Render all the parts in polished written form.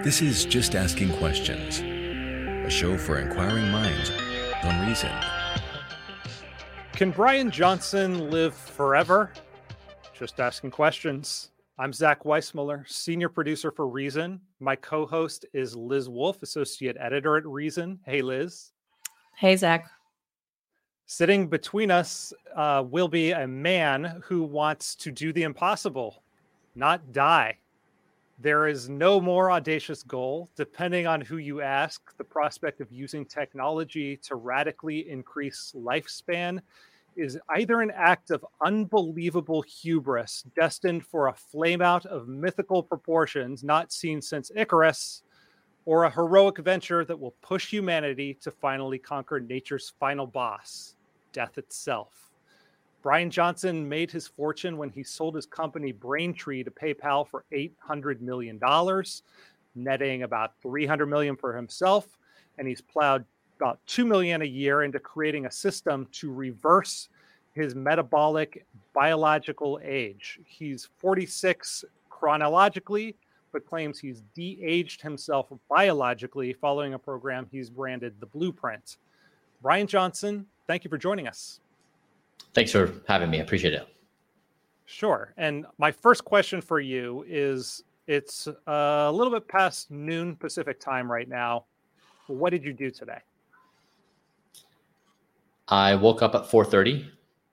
This is Just Asking Questions, a show for inquiring minds on reason. Can Brian Johnson live forever? Just asking questions. I'm Zach Weissmuller, senior producer for Reason. My co-host is Liz Wolfe, associate editor at Reason. Hey, Liz. Hey, Zach. Sitting between us will be a man who wants to do the impossible, not die. There is no more audacious goal. Depending on who you ask, the prospect of using technology to radically increase lifespan is either an act of unbelievable hubris destined for a flameout of mythical proportions not seen since Icarus, or a heroic venture that will push humanity to finally conquer nature's final boss, death itself. Brian Johnson made his fortune when he sold his company Braintree to PayPal for $800 million, netting about $300 million for himself, and he's plowed about $2 million a year into creating a system to reverse his metabolic biological age. He's 46 chronologically, but claims he's de-aged himself biologically following a program he's branded The Blueprint. Brian Johnson, thank you for joining us. Thanks for having me. I appreciate it. Sure. And my first question for you is, it's a little bit past noon Pacific time right now. What did you do today? I woke up at 4:30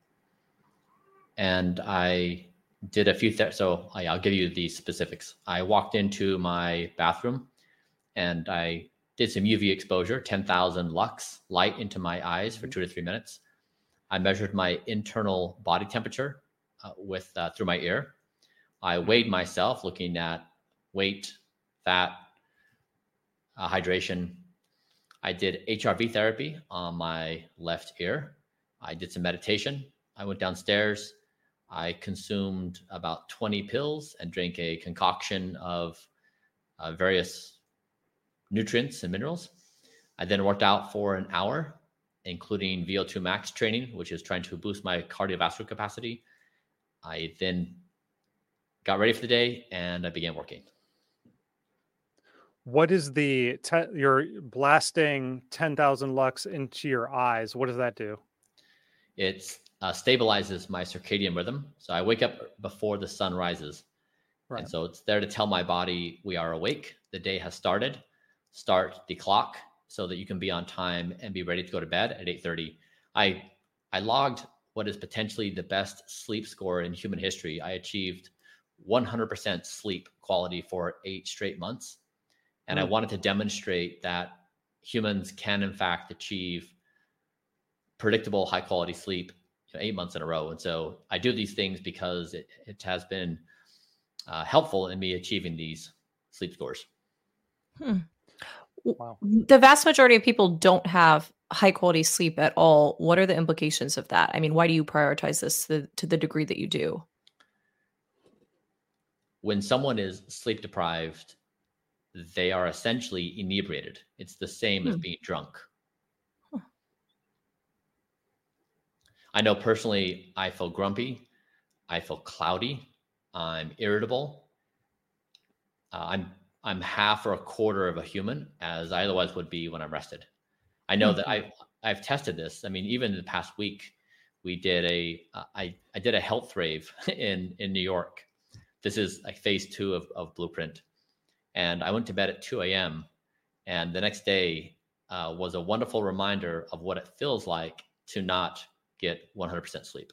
and I did a few things. So I'll give you the specifics. I walked into my bathroom and I did some UV exposure, 10,000 lux light into my eyes for 2 to 3 minutes. I measured my internal body temperature through my ear. I weighed myself, looking at weight, fat, hydration. I did HRV therapy on my left ear. I did some meditation. I went downstairs. I consumed about 20 pills and drank a concoction of various nutrients and minerals. I then worked out for an hour, including VO2 max training, which is trying to boost my cardiovascular capacity. I then got ready for the day and I began working. What is you're blasting 10,000 lux into your eyes? What does that do? It stabilizes my circadian rhythm. So I wake up before the sun rises. Right. And so it's there to tell my body we are awake. The day has started. Start the clock so that you can be on time and be ready to go to bed at 8:30. I logged what is potentially the best sleep score in human history. I achieved 100% sleep quality for 8 straight months. And I wanted to demonstrate that humans can, in fact, achieve predictable, high quality sleep 8 months in a row. And so I do these things because it has been helpful in me achieving these sleep scores. Wow. The vast majority of people don't have high quality sleep at all. What are the implications of that? I mean, why do you prioritize this to the degree that you do? When someone is sleep deprived, they are essentially inebriated. It's the same as being drunk. I know personally, I feel grumpy. I feel cloudy. I'm irritable. I'm half or a quarter of a human, as I otherwise would be when I'm rested. I know that I've tested this. I mean, even in the past week, we did I did a health rave in New York. This is like phase 2 of Blueprint. And I went to bed at 2 a.m. And the next day was a wonderful reminder of what it feels like to not get 100% sleep.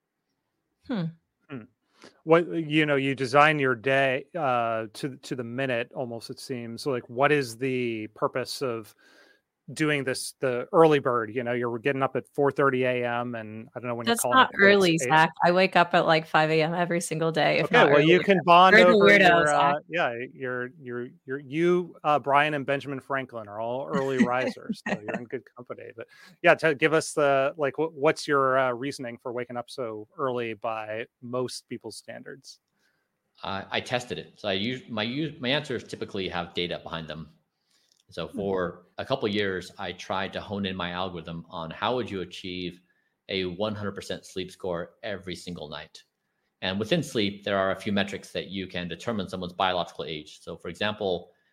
What, you design your day to the minute almost, it seems. Like, what is the purpose of doing this, the early bird? You're getting up at 4:30 a.m. and I don't know when that's you're calling not early, Zach. I wake up at like 5 a.m. every single day. If okay, well, earlier. you can bond You're over weirdo, you, Brian and Benjamin Franklin are all early risers, so you're in good company. But yeah, give us what's your reasoning for waking up so early by most people's standards? I tested it. So my answers typically have data behind them. So for a couple of years, I tried to hone in my algorithm on how would you achieve a 100% sleep score every single night. And within sleep, there are a few metrics that you can determine someone's biological age. So for example,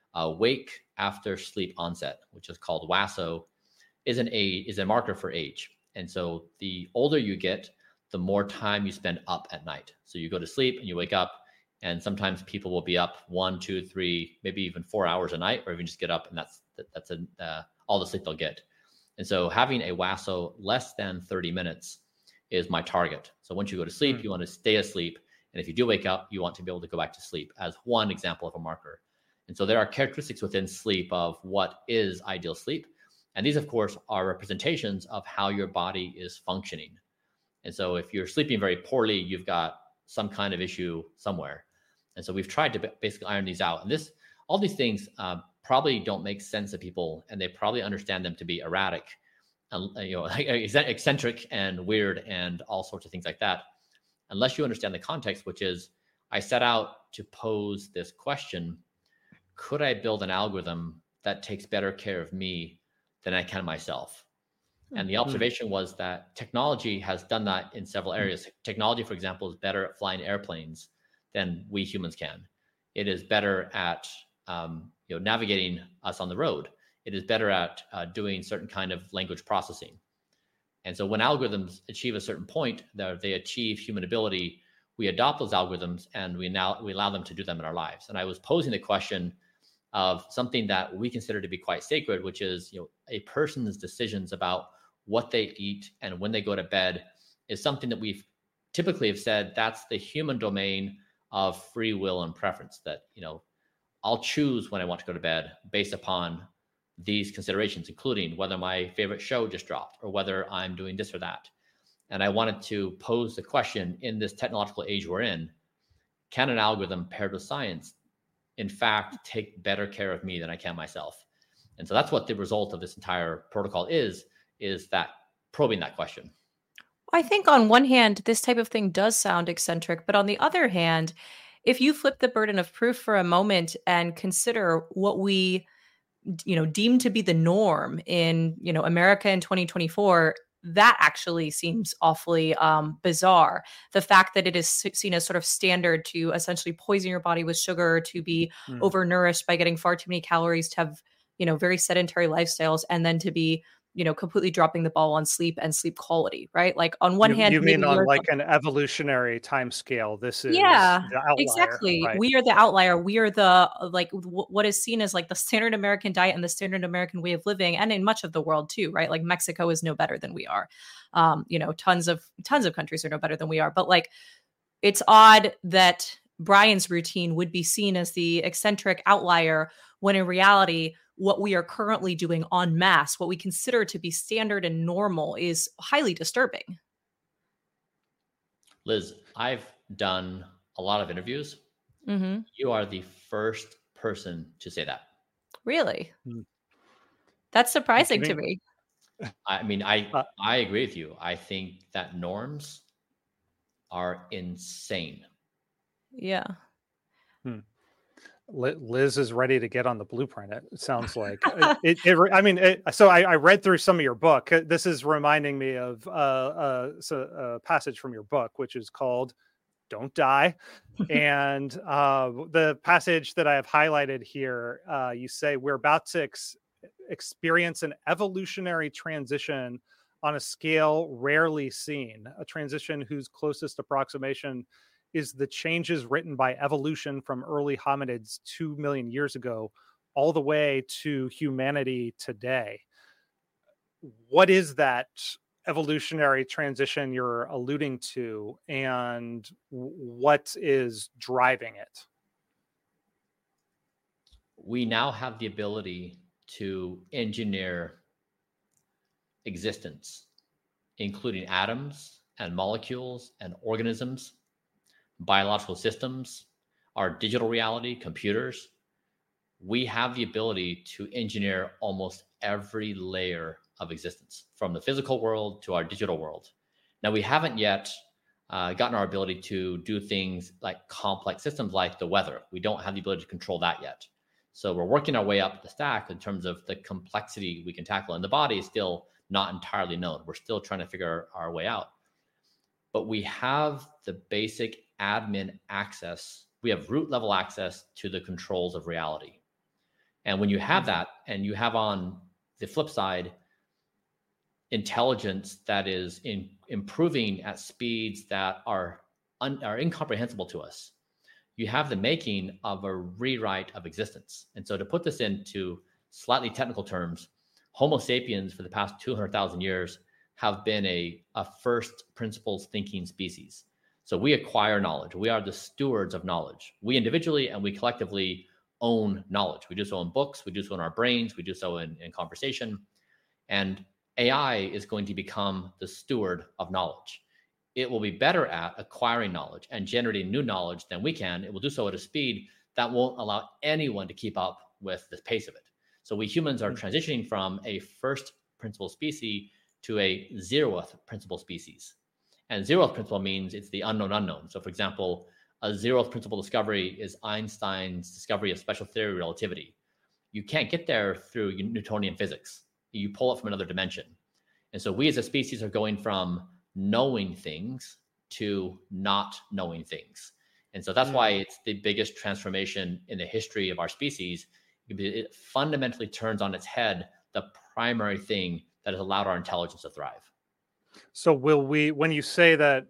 Wake after sleep onset, which is called WASO, is a marker for age. And so the older you get, the more time you spend up at night. So you go to sleep and you wake up, and sometimes people will be up 1, 2, 3, maybe even 4 hours a night, or even just get up and that's all the sleep they'll get. And so having a WASO less than 30 minutes is my target. So once you go to sleep, you want to stay asleep. And if you do wake up, you want to be able to go back to sleep as one example of a marker. And so there are characteristics within sleep of what is ideal sleep. And these, of course, are representations of how your body is functioning. And so if you're sleeping very poorly, you've got some kind of issue somewhere. And so we've tried to basically iron these out. And all these things probably don't make sense to people, and they probably understand them to be erratic, and eccentric and weird and all sorts of things like that, unless you understand the context, which is I set out to pose this question: could I build an algorithm that takes better care of me than I can myself? And the observation was that technology has done that in several areas. Technology, for example, is better at flying airplanes than we humans can. It is better at navigating us on the road. It is better at doing certain kind of language processing. And so when algorithms achieve a certain point, they achieve human ability, we adopt those algorithms and we allow them to do them in our lives. And I was posing the question of something that we consider to be quite sacred, which is, a person's decisions about what they eat and when they go to bed is something that we've typically have said that's the human domain of free will and preference, that, I'll choose when I want to go to bed based upon these considerations, including whether my favorite show just dropped or whether I'm doing this or that. And I wanted to pose the question, in this technological age we're in, can an algorithm paired with science, in fact, take better care of me than I can myself? And so that's what the result of this entire protocol is that probing that question. I think on one hand, this type of thing does sound eccentric, but on the other hand, if you flip the burden of proof for a moment and consider what we deem to be the norm in, America in 2024, that actually seems awfully bizarre. The fact that it is seen as sort of standard to essentially poison your body with sugar, to be overnourished by getting far too many calories, to have, very sedentary lifestyles, and then to be, completely dropping the ball on sleep and sleep quality, right? Like on one hand, you mean on like an evolutionary time scale, this is the outlier, exactly. Right? We are the outlier. We are the what is seen as like the standard American diet and the standard American way of living, and in much of the world too, right? Like Mexico is no better than we are. Tons of countries are no better than we are. But like, it's odd that Brian's routine would be seen as the eccentric outlier, when in reality, what we are currently doing en masse, what we consider to be standard and normal, is highly disturbing. Liz, I've done a lot of interviews. Mm-hmm. You are the first person to say that. Really? That's surprising to me. I mean, I agree with you. I think that norms are insane. Yeah. Liz is ready to get on the blueprint. It sounds like So I read through some of your book. This is reminding me of a passage from your book, which is called "Don't Die," and the passage that I have highlighted here, you say we're about to experience an evolutionary transition on a scale rarely seen, a transition whose closest approximation is the changes written by evolution from early hominids 2 million years ago all the way to humanity today. What is that evolutionary transition you're alluding to, and what is driving it? We now have the ability to engineer existence, including atoms and molecules and organisms, biological systems, our digital reality, computers. We have the ability to engineer almost every layer of existence, from the physical world to our digital world. Now, we haven't yet gotten our ability to do things like complex systems like the weather. We don't have the ability to control that yet. So we're working our way up the stack in terms of the complexity we can tackle. And the body is still not entirely known. We're still trying to figure our way out. But we have the basic admin access. We have root level access to the controls of reality. And when you have that, and you have on the flip side intelligence that is improving at speeds that are incomprehensible to us, you have the making of a rewrite of existence. And so to put this into slightly technical terms, Homo sapiens for the past 200,000 years have been a first principles thinking species. So we acquire knowledge. We are the stewards of knowledge. We individually and we collectively own knowledge. We do so in books, we do so in our brains, we do so in conversation. And AI is going to become the steward of knowledge. It will be better at acquiring knowledge and generating new knowledge than we can. It will do so at a speed that won't allow anyone to keep up with the pace of it. So we humans are transitioning from a first principle species to a 0th principle species. And 0th principle means it's the unknown unknown. So for example, a 0th principle discovery is Einstein's discovery of special theory relativity. You can't get there through Newtonian physics. You pull it from another dimension. And so we as a species are going from knowing things to not knowing things. And so that's why it's the biggest transformation in the history of our species. It fundamentally turns on its head the primary thing that has allowed our intelligence to thrive. So will we, when you say that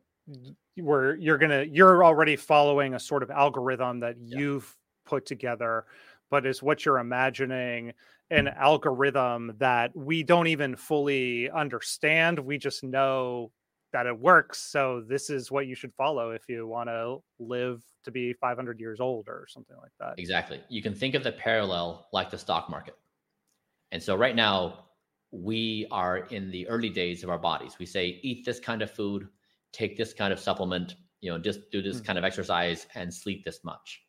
you're already following a sort of algorithm that you've put together, but is what you're imagining an algorithm that we don't even fully understand. We just know that it works. So this is what you should follow if you want to live to be 500 years old or something like that. Exactly. You can think of the parallel like the stock market. And so right now we are in the early days of our bodies. We say, eat this kind of food, take this kind of supplement, just do this kind of exercise and sleep this much.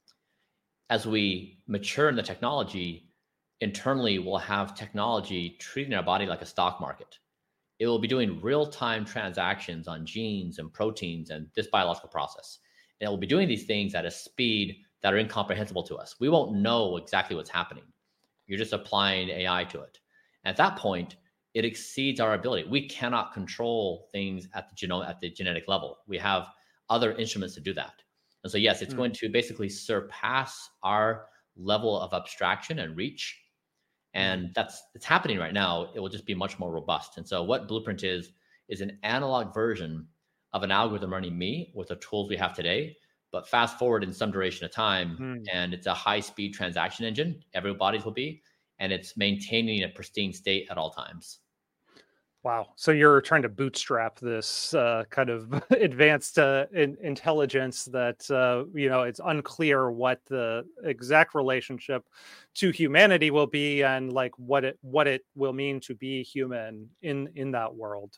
As we mature in the technology, internally we'll have technology treating our body like a stock market. It will be doing real-time transactions on genes and proteins and this biological process. And it will be doing these things at a speed that are incomprehensible to us. We won't know exactly what's happening. You're just applying AI to it. At that point, it exceeds our ability. We cannot control things at the genetic level. We have other instruments to do that. And so, yes, it's going to basically surpass our level of abstraction and reach. And it's happening right now. It will just be much more robust. And so what Blueprint is an analog version of an algorithm running me with the tools we have today, but fast forward in some duration of time. And it's a high-speed transaction engine. Everybody's will be. And it's maintaining a pristine state at all times. Wow. So you're trying to bootstrap this kind of advanced intelligence that, it's unclear what the exact relationship to humanity will be and like what it will mean to be human in that world.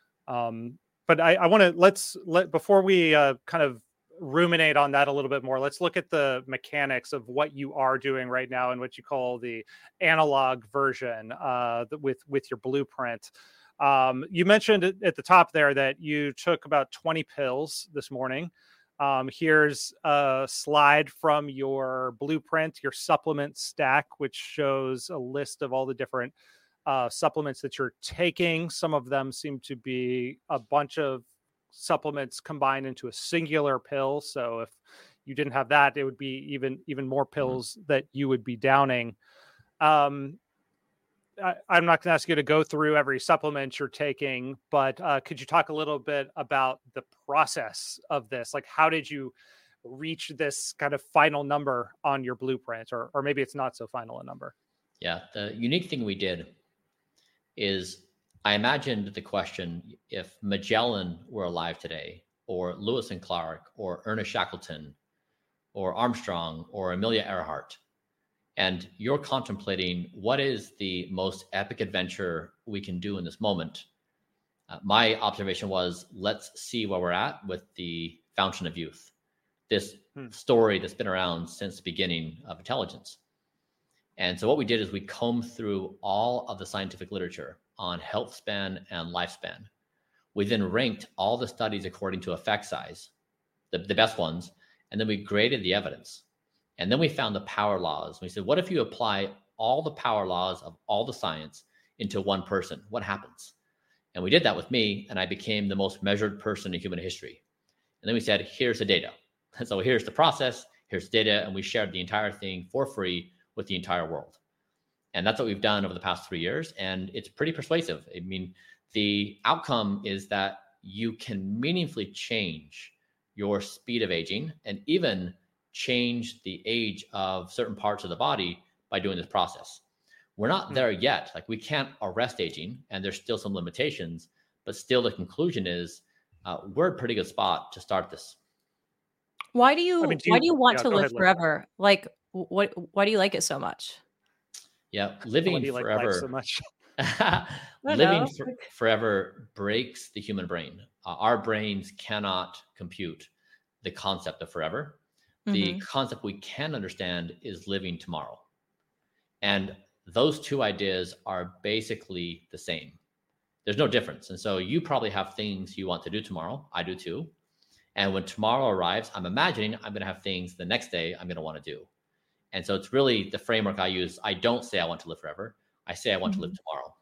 But I want to before we kind of ruminate on that a little bit more, let's look at the mechanics of what you are doing right now and what you call the analog version with your Blueprint. You mentioned at the top there that you took about 20 pills this morning. Here's a slide from your Blueprint, your supplement stack, which shows a list of all the different supplements that you're taking. Some of them seem to be a bunch of supplements combined into a singular pill. So if you didn't have that, it would be even more pills that you would be downing. I'm not going to ask you to go through every supplement you're taking, but could you talk a little bit about the process of this? Like, how did you reach this kind of final number on your Blueprint, or maybe it's not so final a number? Yeah, the unique thing we did is I imagined the question, if Magellan were alive today, or Lewis and Clark, or Ernest Shackleton, or Armstrong, or Amelia Earhart, and you're contemplating what is the most epic adventure we can do in this moment. My observation was, let's see where we're at with the Fountain of Youth, this story that's been around since the beginning of intelligence. And so what we did is we combed through all of the scientific literature on health span and lifespan. We then ranked all the studies according to effect size, the best ones, and then we graded the evidence. And then we found the power laws. We said, what if you apply all the power laws of all the science into one person? What happens? And we did that with me, and I became the most measured person in human history. And then we said, here's the data. So here's the process, here's data, and we shared the entire thing for free with the entire world. And that's what we've done over the past 3 years. And it's pretty persuasive. I mean, the outcome is that you can meaningfully change your speed of aging and even change the age of certain parts of the body by doing this process. We're not there yet. Like, we can't arrest aging, and there's still some limitations, but still the conclusion is we're a pretty good spot to start this. Why do you want to live forever? Like, why do you like it so much? Yeah, living forever. Like so much? Living forever breaks the human brain. Our brains cannot compute the concept of forever. The concept we can understand is living tomorrow. And those two ideas are basically the same. There's no difference. And so you probably have things you want to do tomorrow. I do too. And when tomorrow arrives, I'm imagining I'm going to have things the next day I'm going to want to do. And so it's really the framework I use. I don't say I want to live forever. I say I want to live tomorrow.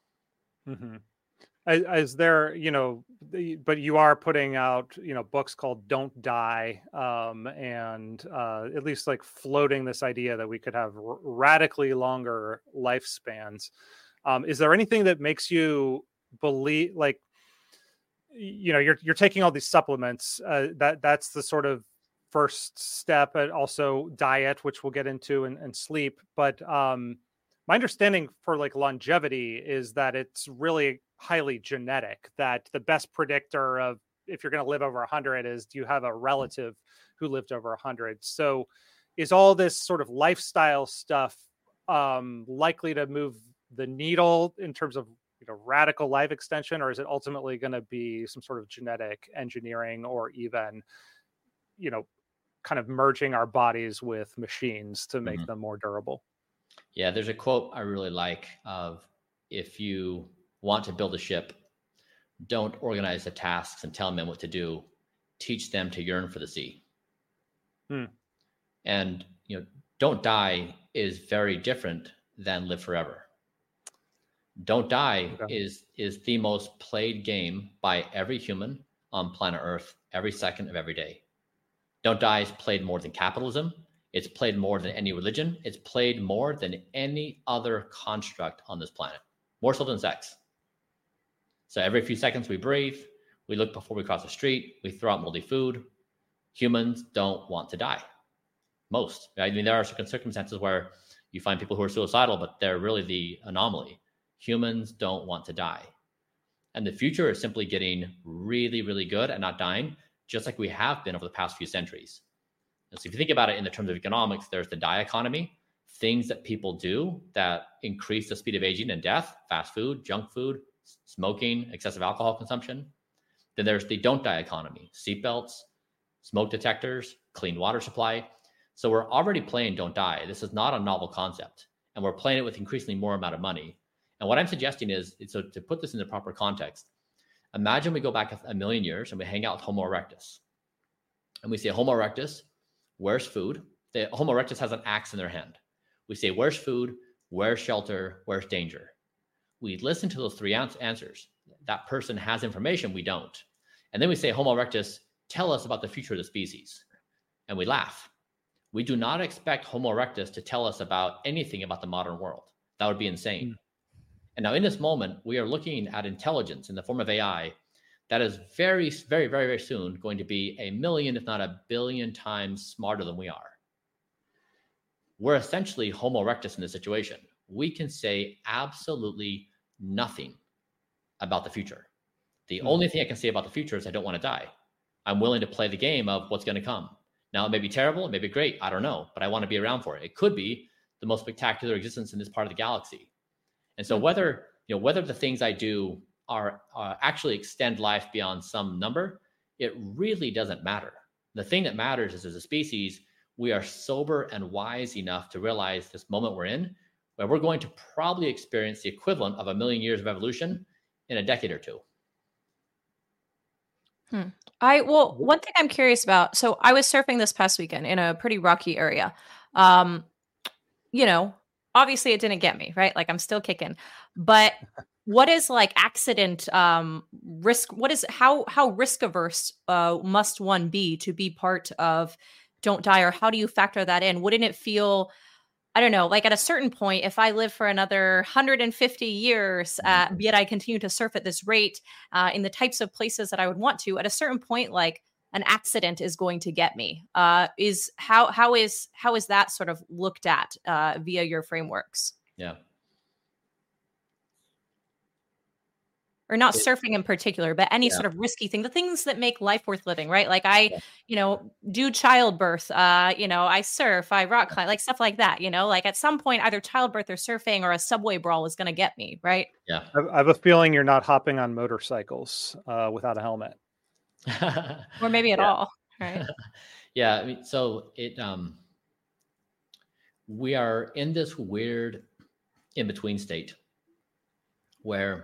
Is there, but you are putting out, books called Don't Die, and at least like floating this idea that we could have radically longer lifespans. Is there anything that makes you believe, like, you're taking all these supplements, that's the sort of first step, and also diet, which we'll get into, and sleep. But my understanding for like longevity is that it's really highly genetic, that the best predictor of if you're going to live over 100 is, do you have a relative who lived over 100? So is all this sort of lifestyle stuff likely to move the needle in terms of radical life extension, or is it ultimately going to be some sort of genetic engineering, or even kind of merging our bodies with machines to make them more durable? Yeah, there's a quote I really like of, if you want to build a ship, don't organize the tasks and tell them what to do. Teach them to yearn for the sea. And, don't die is very different than live forever. Don't die is the most played game by every human on planet Earth every second of every day. Don't die is played more than capitalism. It's played more than any religion. It's played more than any other construct on this planet, more so than sex. So every few seconds we breathe, we look before we cross the street, we throw out moldy food. Humans don't want to die. Most. I mean, there are certain circumstances where you find people who are suicidal, but they're really the anomaly. Humans don't want to die. And the future is simply getting really, really good at not dying, just like we have been over the past few centuries. And so if you think about it in the terms of economics, there's the die economy, things that people do that increase the speed of aging and death, fast food, junk food, smoking, excessive alcohol consumption. Then there's the don't die economy, seatbelts, smoke detectors, clean water supply. So we're already playing don't die. This is not a novel concept, and we're playing it with increasingly more amount of money. And what I'm suggesting is, so to put this in the proper context, imagine we go back a million years and we hang out with Homo erectus. And we say, Homo erectus, where's food? The Homo erectus has an axe in their hand. We say, where's food? Where's shelter? Where's danger? We listen to those three answers. That person has information, we don't. And then we say, Homo erectus, tell us about the future of the species. And we laugh. We do not expect Homo erectus to tell us about anything about the modern world. That would be insane. And now in this moment, we are looking at intelligence in the form of AI that is very, very, very, very soon going to be 1 million, if not 1 billion times smarter than we are. We're essentially Homo erectus in this situation. We can say absolutely nothing about the future. The only thing I can say about the future is I don't want to die. I'm willing to play the game of what's going to come. Now, it may be terrible, it may be great, I don't know, but I want to be around for it. It could be the most spectacular existence in this part of the galaxy. And so whether the things I do are actually extend life beyond some number, it really doesn't matter. The thing that matters is, as a species, we are sober and wise enough to realize this moment we're in, where we're going to probably experience the equivalent of 1 million years of evolution in a decade or two. One thing I'm curious about, so I was surfing this past weekend in a pretty rocky area. Obviously it didn't get me, right? Like, I'm still kicking, but what is like accident risk? How risk averse must one be to be part of Don't Die, or how do you factor that in? Wouldn't it feel I don't know, like at a certain point, if I live for another 150 years, yet I continue to surf at this rate in the types of places that I would want to, at a certain point, like an accident is going to get me. Is how is that sort of looked at via your frameworks? Yeah. Or not surfing in particular, but any sort of risky thing, the things that make life worth living, right? Like I, do childbirth, I surf, I rock climb, like stuff like that, like at some point, either childbirth or surfing or a subway brawl is going to get me, right? Yeah. I have a feeling you're not hopping on motorcycles without a helmet. Or maybe at all, right? Yeah. I mean, so we are in this weird in-between state where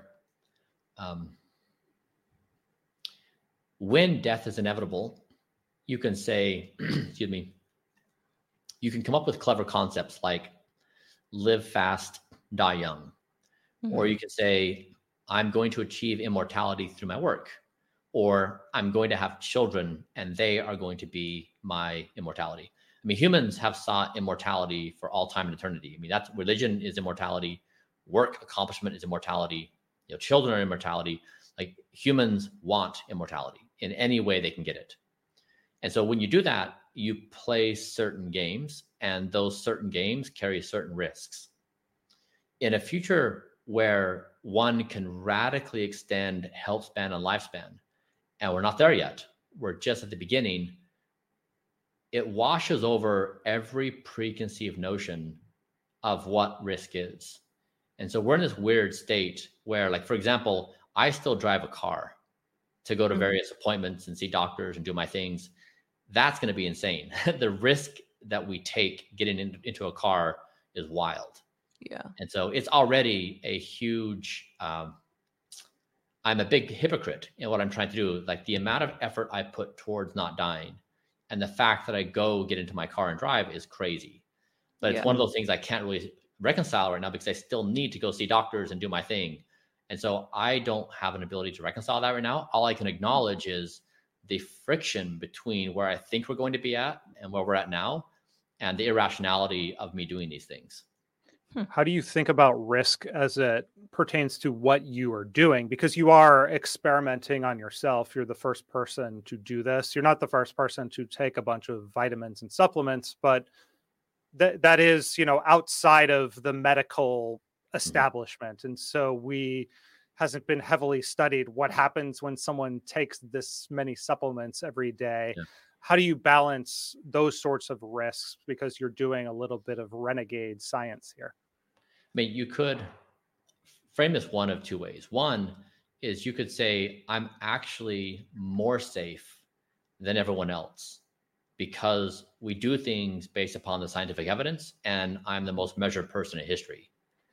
when death is inevitable, you can say, excuse me, you can come up with clever concepts like live fast, die young. Mm-hmm. Or you can say, I'm going to achieve immortality through my work. Or I'm going to have children and they are going to be my immortality. I mean, humans have sought immortality for all time and eternity. I mean, that's religion is immortality, work accomplishment is immortality. Children are immortality. Like humans want immortality in any way they can get it. And so when you do that, you play certain games, and those certain games carry certain risks. In a future where one can radically extend health span and lifespan, and we're not there yet, we're just at the beginning, it washes over every preconceived notion of what risk is. And so we're in this weird state where, like, for example, I still drive a car to go to various appointments and see doctors and do my things. That's going to be insane. The risk that we take getting into a car is wild. Yeah. And so it's already a huge, I'm a big hypocrite in what I'm trying to do. Like the amount of effort I put towards not dying and the fact that I go get into my car and drive is crazy. But it's one of those things I can't really reconcile right now because I still need to go see doctors and do my thing. And so I don't have an ability to reconcile that right now. All I can acknowledge is the friction between where I think we're going to be at and where we're at now and the irrationality of me doing these things. How do you think about risk as it pertains to what you are doing? Because you are experimenting on yourself. You're the first person to do this. You're not the first person to take a bunch of vitamins and supplements, but that is, outside of the medical establishment. And so hasn't been heavily studied what happens when someone takes this many supplements every day. Yeah. How do you balance those sorts of risks? Because you're doing a little bit of renegade science here. I mean, you could frame this one of two ways. One is you could say, I'm actually more safe than everyone else because we do things based upon the scientific evidence, and I'm the most measured person in history.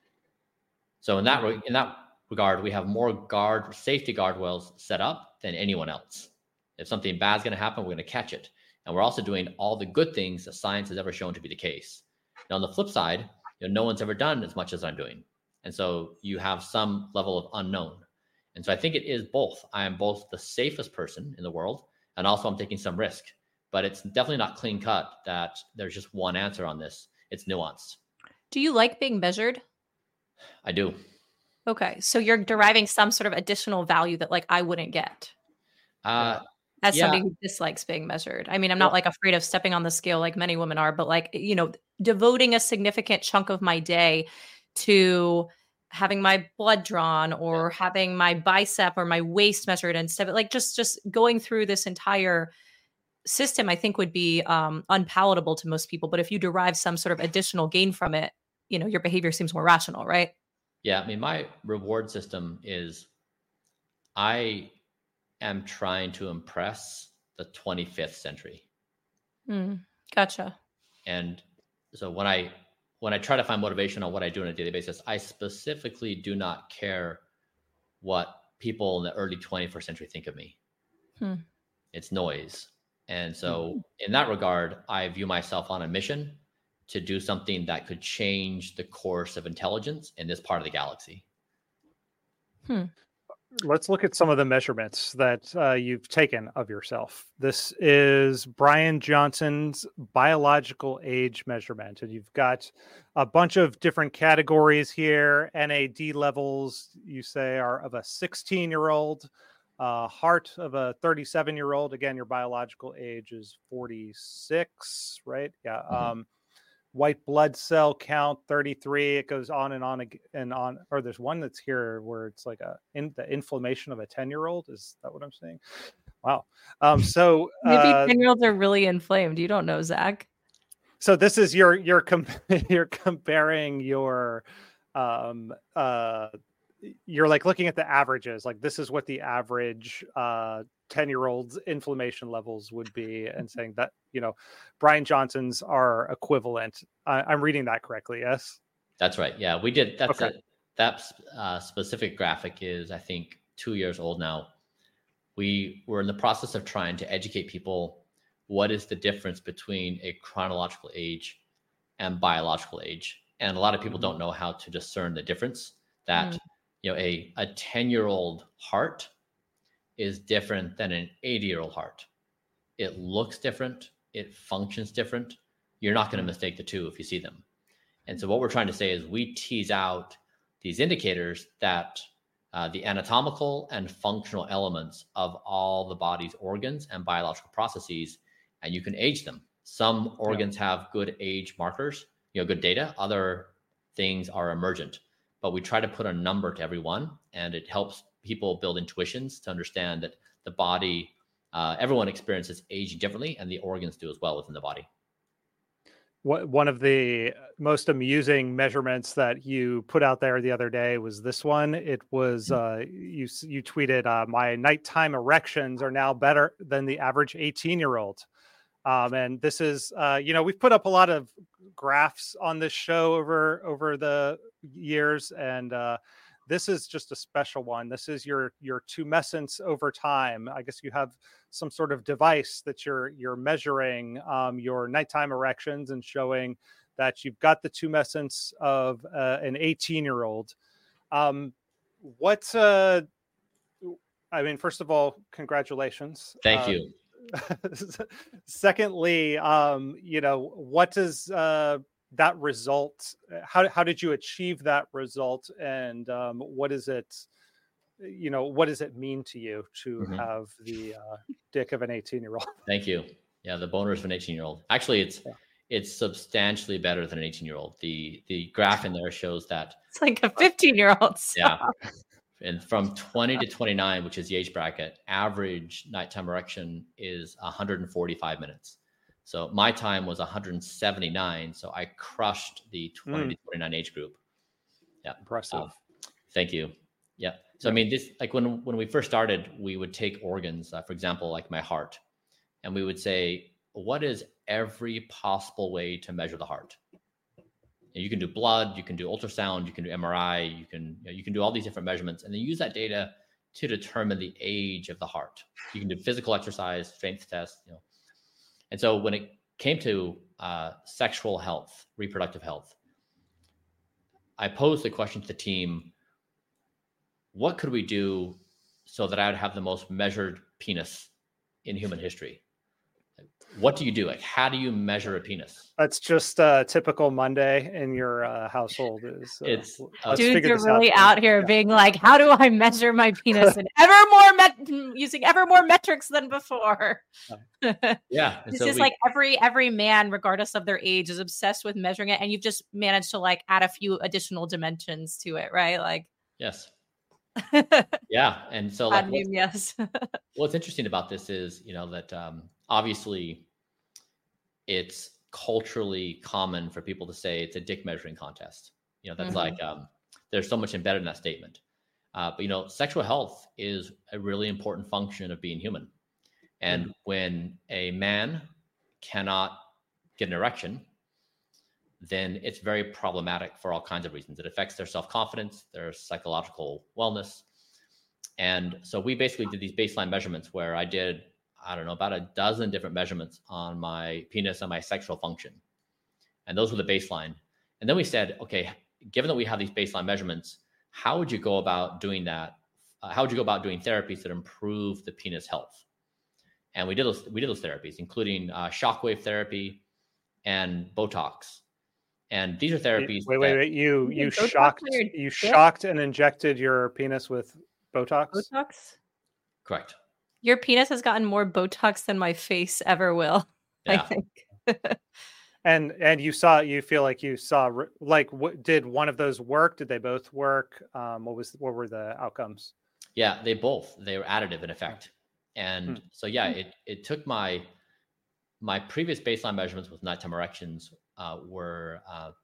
So in that regard, we have more safety guardrails set up than anyone else. If something bad is going to happen, we're going to catch it. And we're also doing all the good things that science has ever shown to be the case. Now, on the flip side, no one's ever done as much as I'm doing. And so you have some level of unknown. And so I think it is both. I am both the safest person in the world, and also I'm taking some risk. But it's definitely not clean cut that there's just one answer on this. It's nuanced. Do you like being measured? I do. Okay. So you're deriving some sort of additional value that like I wouldn't get. As somebody who dislikes being measured. I mean, I'm not like afraid of stepping on the scale like many women are, but like, devoting a significant chunk of my day to having my blood drawn or having my bicep or my waist measured and stuff, like just going through this entire system, I think would be unpalatable to most people. But if you derive some sort of additional gain from it, your behavior seems more rational, right? Yeah. I mean, my reward system is I am trying to impress the 25th century. Gotcha. And so when I try to find motivation on what I do on a daily basis, I specifically do not care what people in the early 21st century think of me. It's noise. And so in that regard, I view myself on a mission to do something that could change the course of intelligence in this part of the galaxy. Let's look at some of the measurements that you've taken of yourself. This is Brian Johnson's biological age measurement, and you've got a bunch of different categories here. NAD levels, you say, are of a 16-year-old, heart of a 37-year-old. Again, your biological age is 46, right? Yeah. Mm-hmm. White blood cell count 33. It goes on and on and on. Or there's one that's here where it's like the inflammation of a 10-year-old. Is that what I'm saying? Wow. So maybe 10-year-olds are really inflamed. You don't know, Zach. So this is you're comparing your you're like looking at the averages. Like this is what the average 10-year-old's inflammation levels would be, and saying that, Brian Johnson's are equivalent. I'm reading that correctly, yes? That's right. Yeah, we did. That's okay. That specific graphic is, I think, 2 years old now. We were in the process of trying to educate people what is the difference between a chronological age and biological age. And a lot of people don't know how to discern the difference. That a 10-year-old heart is different than an 80-year-old heart. It looks different. It functions different. You're not going to mistake the two if you see them. And so what we're trying to say is we tease out these indicators that the anatomical and functional elements of all the body's organs and biological processes, and you can age them. Some organs have good age markers, good data. Other things are emergent. But we try to put a number to every one, and it helps people build intuitions to understand that the body, everyone experiences aging differently, and the organs do as well within the body. One of the most amusing measurements that you put out there the other day was this one. It was you tweeted, my nighttime erections are now better than the average 18-year-old. And this is, we've put up a lot of graphs on this show over the years, and this is just a special one. This is your tumescence over time. I guess you have some sort of device that you're measuring your nighttime erections and showing that you've got the tumescence of an 18-year-old. First of all, congratulations. Thank you. Secondly, what does that result? How did you achieve that result? And what does it mean to you to have the dick of an 18-year-old? Thank you. Yeah, the boners of an 18-year-old. Actually, it's substantially better than an 18-year-old. The graph in there shows that it's like a 15-year-old. Yeah. And from 20 to 29, which is the age bracket, average nighttime erection is 145 minutes. So my time was 179. So I crushed the 20 to 29 age group. Yeah. Impressive. Thank you. Yeah. So, this, like when we first started, we would take organs, for example, like my heart, and we would say, what is every possible way to measure the heart? You can do blood, you can do ultrasound, you can do MRI, you can do all these different measurements, and then use that data to determine the age of the heart. You can do physical exercise, strength tests, And so when it came to sexual health, reproductive health, I posed the question to the team: what could we do so that I would have the most measured penis in human history? What do you do? Like, how do you measure a penis? That's just a typical Monday in your household. Dudes are really out here being like, how do I measure my penis? And using ever more metrics than before. Yeah. It's just like every man, regardless of their age, is obsessed with measuring it. And you've just managed to like add a few additional dimensions to it, right? Like, yes. Yeah. And so like, yes. What's interesting about this is, that obviously it's culturally common for people to say it's a dick measuring contest. That's like, there's so much embedded in that statement. But sexual health is a really important function of being human. And when a man cannot get an erection, then it's very problematic for all kinds of reasons. It affects their self-confidence, their psychological wellness. And so we basically did these baseline measurements where I did, about a dozen different measurements on my penis and my sexual function. And those were the baseline. And then we said, okay, given that we have these baseline measurements, how would you go about doing that how would you go about doing therapies that improve the penis health? And we did those therapies, including shockwave therapy and Botox. And these are therapies. Wait! You shocked and injected your penis with Botox? Botox? Correct. Your penis has gotten more Botox than my face ever will. Yeah. I think. And you feel like you saw, like, did one of those work? Did they both work? What were the outcomes? Yeah, they were additive in effect. And so, yeah, it took my previous baseline measurements with nighttime erections were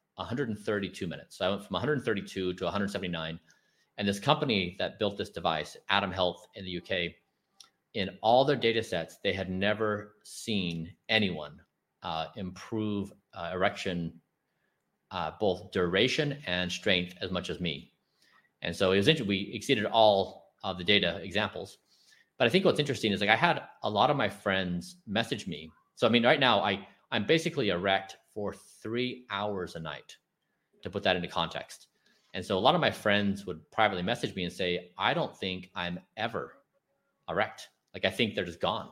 132 minutes. So I went from 132 to 179. And this company that built this device, Atom Health in the UK, in all their data sets, they had never seen anyone improve erection, both duration and strength as much as me. And so it was interesting. We exceeded all of the data examples. But I think what's interesting is, like, I had a lot of my friends message me. So, I mean, right now I'm basically erect for 3 hours a night, to put that into context. And so a lot of my friends would privately message me and say, I don't think I'm ever erect. Like, I think they're just gone.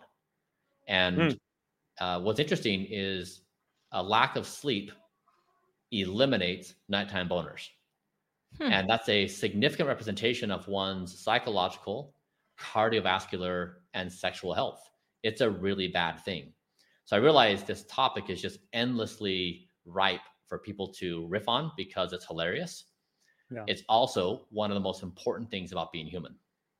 And what's interesting is a lack of sleep eliminates nighttime boners. And that's a significant representation of one's psychological, cardiovascular, and sexual health. It's a really bad thing. So I realized this topic is just endlessly ripe for people to riff on because it's hilarious. Yeah. It's also one of the most important things about being human.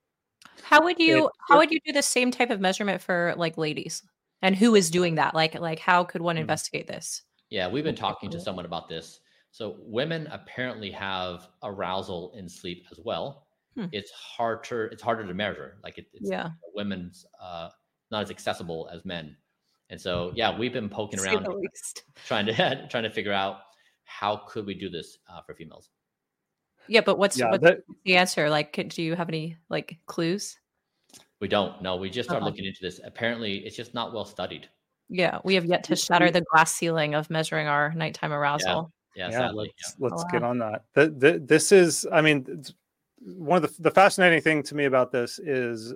How would you do the same type of measurement for, like, ladies? And who is doing that? Like how could one investigate this? Yeah, we've been talking to someone about this. So women apparently have arousal in sleep as well. It's harder to measure. Like it's women's not as accessible as men. And so, yeah, we've been poking around trying to figure out how could we do this for females. Yeah, but what's the answer? Like, do you have any, like, clues? We don't. No, we just started looking into this. Apparently, it's just not well studied. Yeah, we have yet to shatter the glass ceiling of measuring our nighttime arousal. Yeah, sadly. Let's get on that. This is, I mean, one of the fascinating thing to me about this is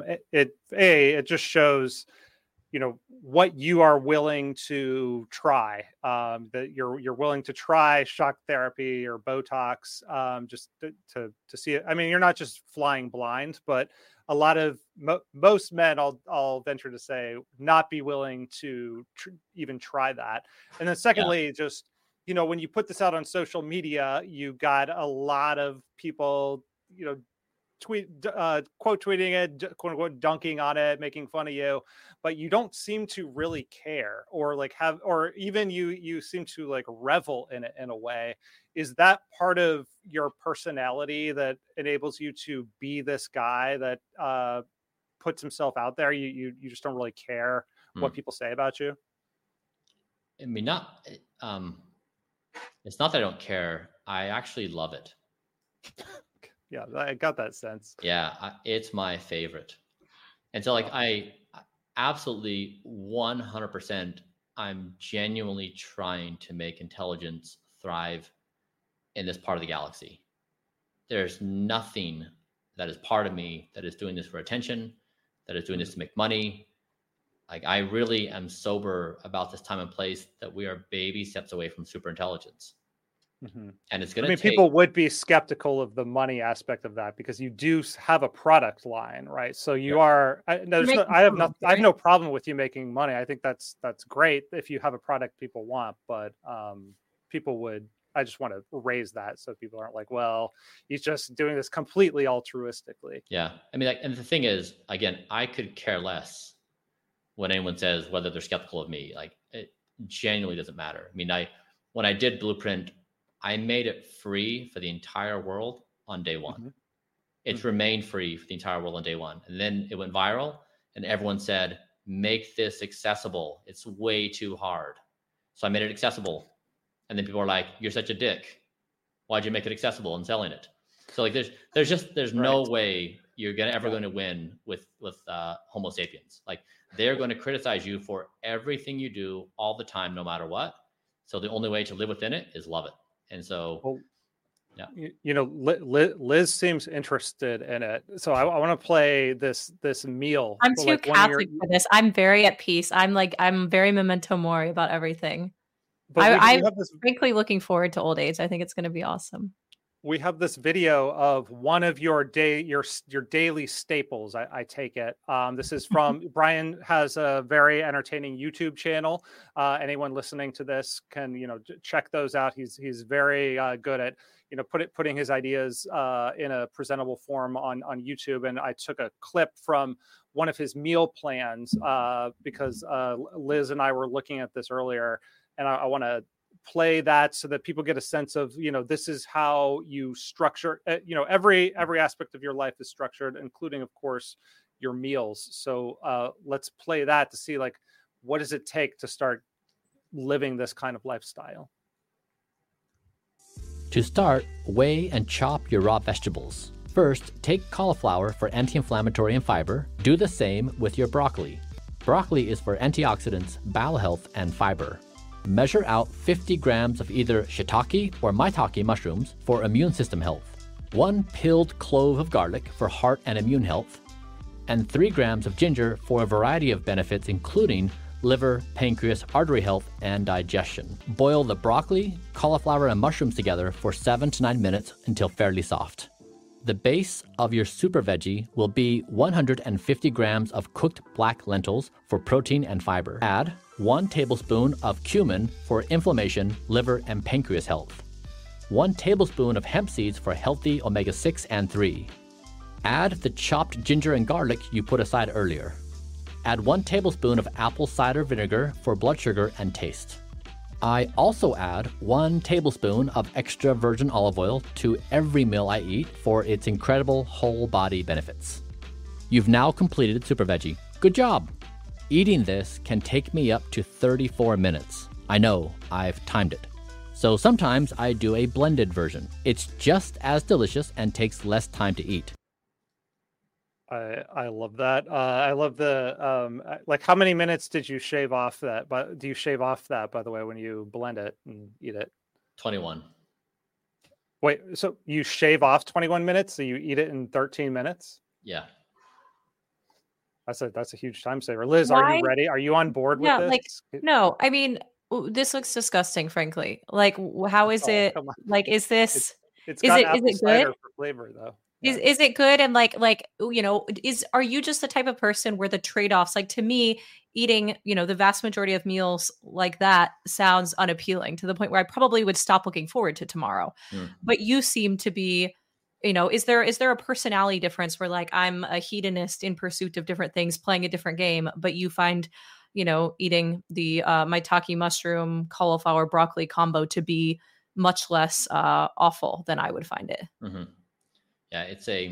it just shows, you know, what you are willing to try, that you're willing to try shock therapy or Botox, just to see it. I mean, you're not just flying blind, but a lot of most men, I'll venture to say, not be willing to even try that. And then secondly, just, you know, when you put this out on social media, you got a lot of people, you know, quote tweeting it, quote unquote dunking on it, making fun of you, but you don't seem to really care, or like have, or even you seem to like revel in it in a way. Is that part of your personality that enables you to be this guy that puts himself out there? You just don't really care what people say about you? I mean, it's not that I don't care. I actually love it. Yeah, I got that sense. Yeah, it's my favorite. And so, like, I absolutely 100%, I'm genuinely trying to make intelligence thrive in this part of the galaxy. There's nothing that is part of me that is doing this for attention, that is doing this to make money. Like, I really am sober about this time and place that we are baby steps away from super intelligence. And it's going to people would be skeptical of the money aspect of that because you do have a product line, right? So you are, I have no problem with you making money. I think that's great if you have a product people want, but I just want to raise that so people aren't like, well, he's just doing this completely altruistically. Yeah. I mean, and the thing is, again, I could care less when anyone says whether they're skeptical of me. Like, it genuinely doesn't matter. I mean, when I did Blueprint, I made it free for the entire world on day one. It's remained free for the entire world on day one. And then it went viral and everyone said, make this accessible. It's way too hard. So I made it accessible. And then people are like, you're such a dick. Why'd you make it accessible and selling it? So, like, there's no way you're ever going to win with Homo sapiens. Like, they're going to criticize you for everything you do all the time, no matter what. So the only way to live within it is love it. And so Yeah. Liz seems interested in it, so I want to play this meal. I'm too Catholic for this. I'm very at peace. I'm very memento mori about everything. But I'm frankly looking forward to old age. I think it's going to be awesome. We have this video of one of your daily staples. I take it. This is from Brian has a very entertaining YouTube channel. Anyone listening to this can check those out. He's very good at putting his ideas in a presentable form on YouTube. And I took a clip from one of his meal plans because Liz and I were looking at this earlier, and I want to play that so that people get a sense of this is how you structure every aspect of your life is structured, including of course your meals. So let's play that to see what does it take to start living this kind of lifestyle. To start, weigh and chop your raw vegetables. First, take cauliflower for anti-inflammatory and fiber. Do the same with your broccoli. Broccoli is for antioxidants, bowel health, and fiber. Measure out 50 grams of either shiitake or maitake mushrooms for immune system health, 1 peeled clove of garlic for heart and immune health, and 3 grams of ginger for a variety of benefits including liver, pancreas, artery health, and digestion. Boil the broccoli, cauliflower, and mushrooms together for 7 to 9 minutes until fairly soft. The base of your super veggie will be 150 grams of cooked black lentils for protein and fiber. Add 1 tablespoon of cumin for inflammation, liver, and pancreas health. 1 tablespoon of hemp seeds for healthy omega-6 and 3. Add the chopped ginger and garlic you put aside earlier. Add 1 tablespoon of apple cider vinegar for blood sugar and taste. I also add 1 tablespoon of extra virgin olive oil to every meal I eat for its incredible whole body benefits. You've now completed Super Veggie. Good job! Eating this can take me up to 34 minutes. I know, I've timed it. So sometimes I do a blended version. It's just as delicious and takes less time to eat. I love that. I love the how many minutes did you shave off that? But do you shave off that, by the way, when you blend it and eat it? 21. Wait, so you shave off 21 minutes, so you eat it in 13 minutes? Yeah. That's a huge time saver. Liz, are you ready? Are you on board with this? No, I mean, this looks disgusting, frankly. How is it? Is this? It's got apple cider for flavor, though. Is it good? And are you just the type of person where the trade-offs, to me, eating, the vast majority of meals like that sounds unappealing to the point where I probably would stop looking forward to tomorrow. But you seem to be, is there a personality difference where I'm a hedonist in pursuit of different things, playing a different game, but you find, eating the maitake mushroom, cauliflower, broccoli combo to be much less awful than I would find it? Mm-hmm. Yeah,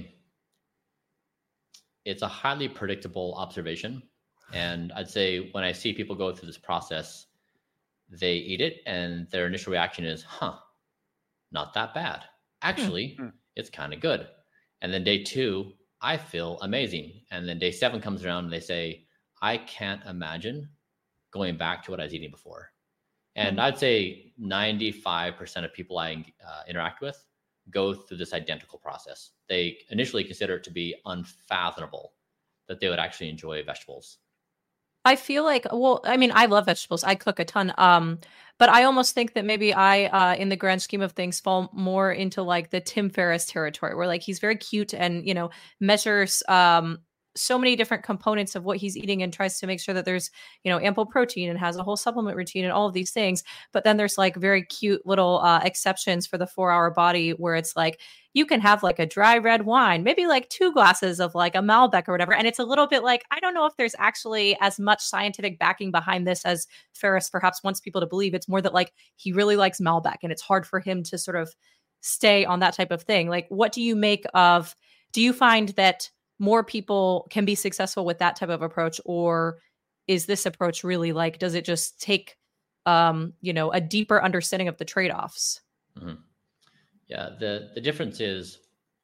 it's a highly predictable observation. And I'd say when I see people go through this process, they eat it and their initial reaction is, not that bad. Actually, it's kind of good. And then day 2, I feel amazing. And then day 7 comes around and they say, I can't imagine going back to what I was eating before. And I'd say 95% of people I interact with go through this identical process. They initially consider it to be unfathomable that they would actually enjoy vegetables. I feel I love vegetables. I cook a ton. But I almost think that maybe I, in the grand scheme of things, fall more into the Tim Ferriss territory where he's very cute and, measures so many different components of what he's eating and tries to make sure that there's, ample protein and has a whole supplement routine and all of these things. But then there's very cute little exceptions for the 4-hour body where it's you can have a dry red wine, maybe 2 glasses of a Malbec or whatever. And it's a little bit I don't know if there's actually as much scientific backing behind this as Ferriss perhaps wants people to believe. It's more that he really likes Malbec and it's hard for him to sort of stay on that type of thing. What do you make of, do you find that more people can be successful with that type of approach, or is this approach really does it just take a deeper understanding of the trade-offs? Mm-hmm. Yeah, the difference is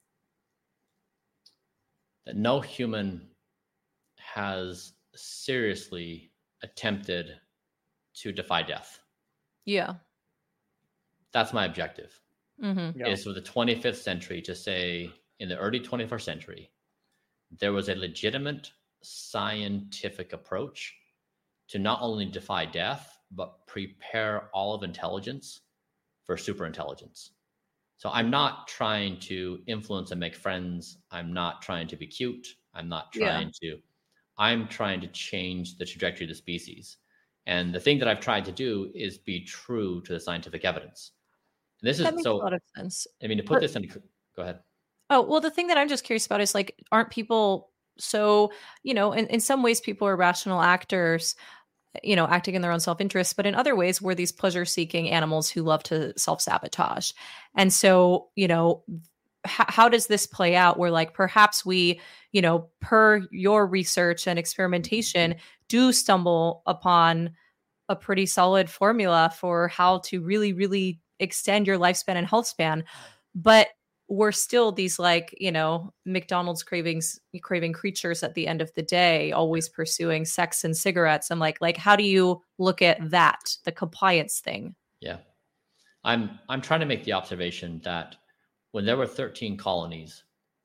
that no human has seriously attempted to defy death. Yeah. That's my objective. is for the 25th century to say, in the early 21st century, there was a legitimate scientific approach to not only defy death, but prepare all of intelligence for superintelligence. So I'm not trying to influence and make friends. I'm not trying to be cute. I'm trying to change the trajectory of the species. And the thing that I've tried to do is be true to the scientific evidence. And this that is makes so a lot of sense. I mean, to put this in, go ahead. Oh, well, the thing that I'm just curious about is like, aren't people so, in some ways people are rational actors, acting in their own self-interest, but in other ways we're these pleasure-seeking animals who love to self-sabotage. And so, how does this play out where like perhaps we, per your research and experimentation do stumble upon a pretty solid formula for how to really, really extend your lifespan and health span, but we're still these like, McDonald's craving creatures at the end of the day, always pursuing sex and cigarettes. And like, how do you look at that, the compliance thing? Yeah. I'm trying to make the observation that when there were 13 colonies,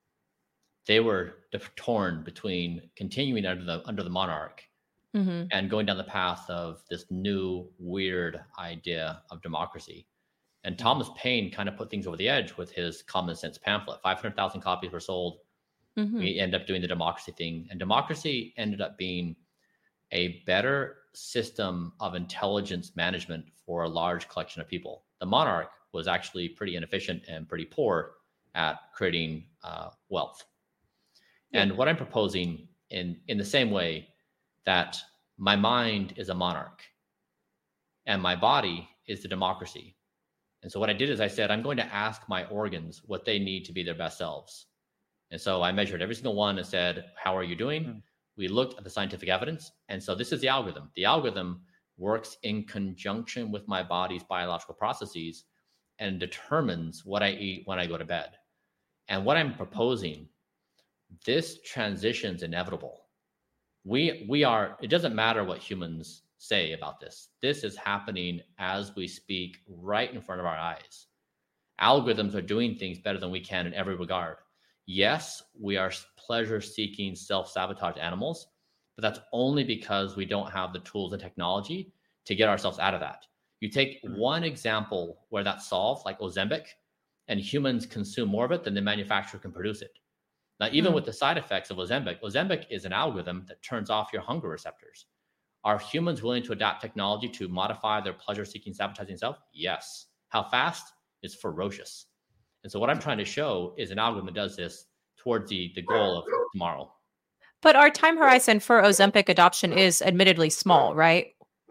they were torn between continuing under the monarch and going down the path of this new weird idea of democracy. And Thomas Paine kind of put things over the edge with his Common Sense pamphlet. 500,000 copies were sold. We ended up doing the democracy thing. And democracy ended up being a better system of intelligence management for a large collection of people. The monarch was actually pretty inefficient and pretty poor at creating wealth. And what I'm proposing in the same way that my mind is a monarch and my body is the democracy. And so what I did is I said, I'm going to ask my organs what they need to be their best selves. And so I measured every single one and said, how are you doing? We looked at the scientific evidence. And so this is the algorithm. The algorithm works in conjunction with my body's biological processes and determines what I eat when I go to bed. And what I'm proposing, this transition's inevitable. We are, it doesn't matter what humans say about this. This is happening as we speak right in front of our eyes. Algorithms are doing things better than we can in every regard. Yes, we are pleasure-seeking, self-sabotage animals, but that's only because we don't have the tools and technology to get ourselves out of that. You take one example where that's solved, like Ozempic, and humans consume more of it than the manufacturer can produce it. Now, even with the side effects of Ozempic is an algorithm that turns off your hunger receptors. Are humans willing to adapt technology to modify their pleasure-seeking, sabotaging self? Yes. How fast? It's ferocious. And so what I'm trying to show is an algorithm that does this towards the goal of tomorrow. But our time horizon for Ozempic adoption is admittedly small, right?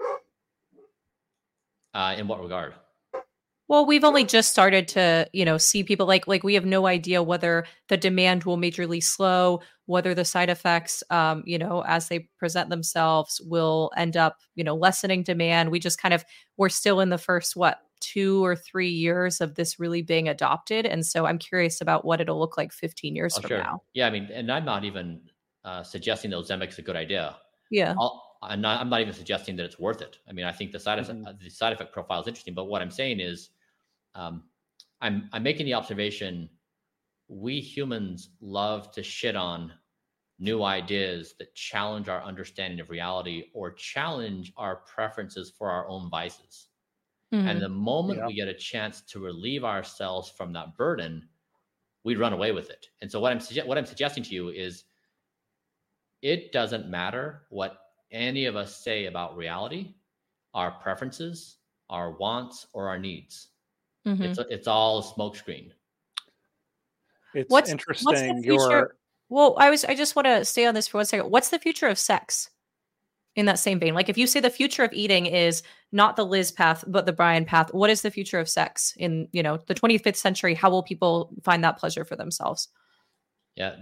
In what regard? Well, we've only just started to, see people like we have no idea whether the demand will majorly slow, whether the side effects, as they present themselves will end up, lessening demand. We just we're still in the first, 2 or 3 years of this really being adopted. And so I'm curious about what it'll look like 15 years from now. Yeah. I mean, and I'm not even suggesting that Ozempic is a good idea. Yeah. I'm not even suggesting that it's worth it. I mean, I think the side effect profile is interesting, but what I'm saying is, I'm making the observation, we humans love to shit on new ideas that challenge our understanding of reality or challenge our preferences for our own vices. And the moment we get a chance to relieve ourselves from that burden, we run away with it. And so what I'm suggesting to you is, it doesn't matter what any of us say about reality, our preferences, our wants, or our needs. It's all a smokescreen. It's interesting. I just want to stay on this for 1 second. What's the future of sex in that same vein? Like if you say the future of eating is not the Liz path, but the Brian path, what is the future of sex in, the 25th century? How will people find that pleasure for themselves? Yeah.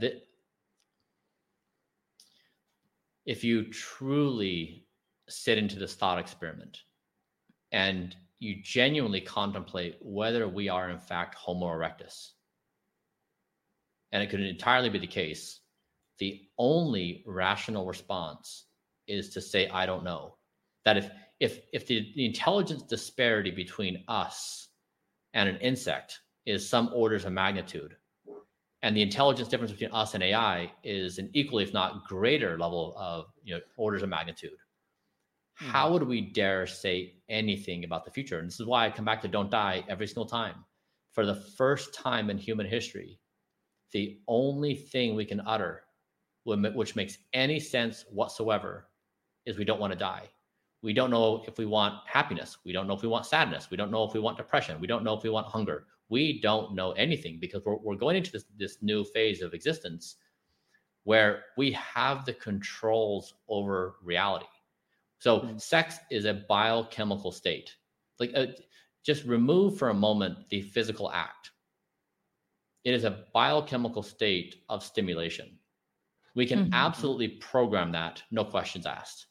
If you truly sit into this thought experiment and you genuinely contemplate whether we are in fact Homo erectus, and it could entirely be the case, the only rational response is to say, I don't know. That if the intelligence disparity between us and an insect is some orders of magnitude. And the intelligence difference between us and AI is an equally, if not greater level of orders of magnitude. How would we dare say anything about the future? And this is why I come back to don't die every single time. For the first time in human history, the only thing we can utter, which makes any sense whatsoever, is we don't want to die. We don't know if we want happiness. We don't know if we want sadness. We don't know if we want depression. We don't know if we want hunger. We don't know anything, because we're going into this new phase of existence where we have the controls over reality. So sex is a biochemical state. Like, just remove for a moment the physical act. It is a biochemical state of stimulation. We can absolutely program that, no questions asked.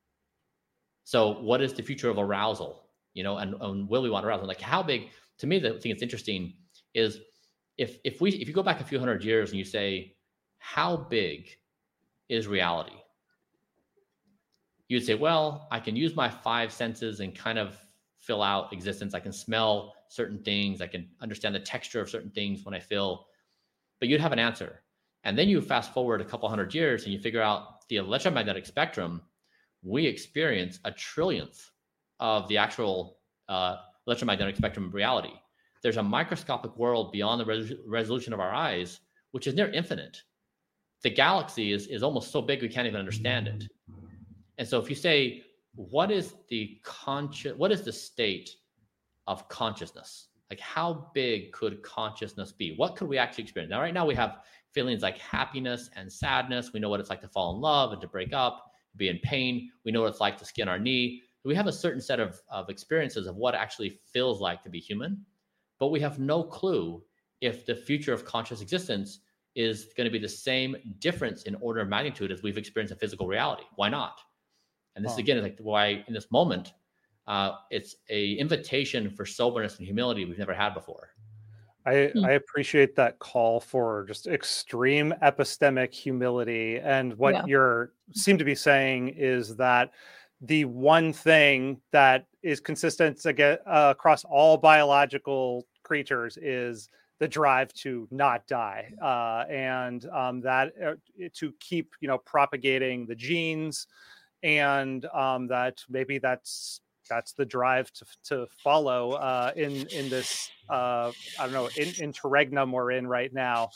So what is the future of arousal? And will we want arousal? Like, how big? To me, the thing that's interesting is if you go back a few hundred years and you say, how big is reality? You'd say, well, I can use my 5 senses and kind of fill out existence. I can smell certain things. I can understand the texture of certain things when I feel. But you'd have an answer. And then you fast forward a couple hundred years and you figure out the electromagnetic spectrum. We experience a trillionth of the actual electromagnetic spectrum of reality. There's a microscopic world beyond the resolution of our eyes, which is near infinite. The galaxy is almost so big we can't even understand it. And so if you say, what is the state of consciousness? Like, how big could consciousness be? What could we actually experience? Now, right now we have feelings like happiness and sadness. We know what it's like to fall in love and to break up, be in pain. We know what it's like to skin our knee. We have a certain set of experiences of what it actually feels like to be human, but we have no clue if the future of conscious existence is going to be the same difference in order of magnitude as we've experienced in physical reality. Why not? And this again is like why in this moment, it's a invitation for soberness and humility we've never had before. I appreciate that call for just extreme epistemic humility. And what you seem to be saying is that the one thing that is consistent across all biological creatures is the drive to not die, and that to keep propagating the genes, and that maybe that's the drive to follow in this I don't know, interregnum we're in right now.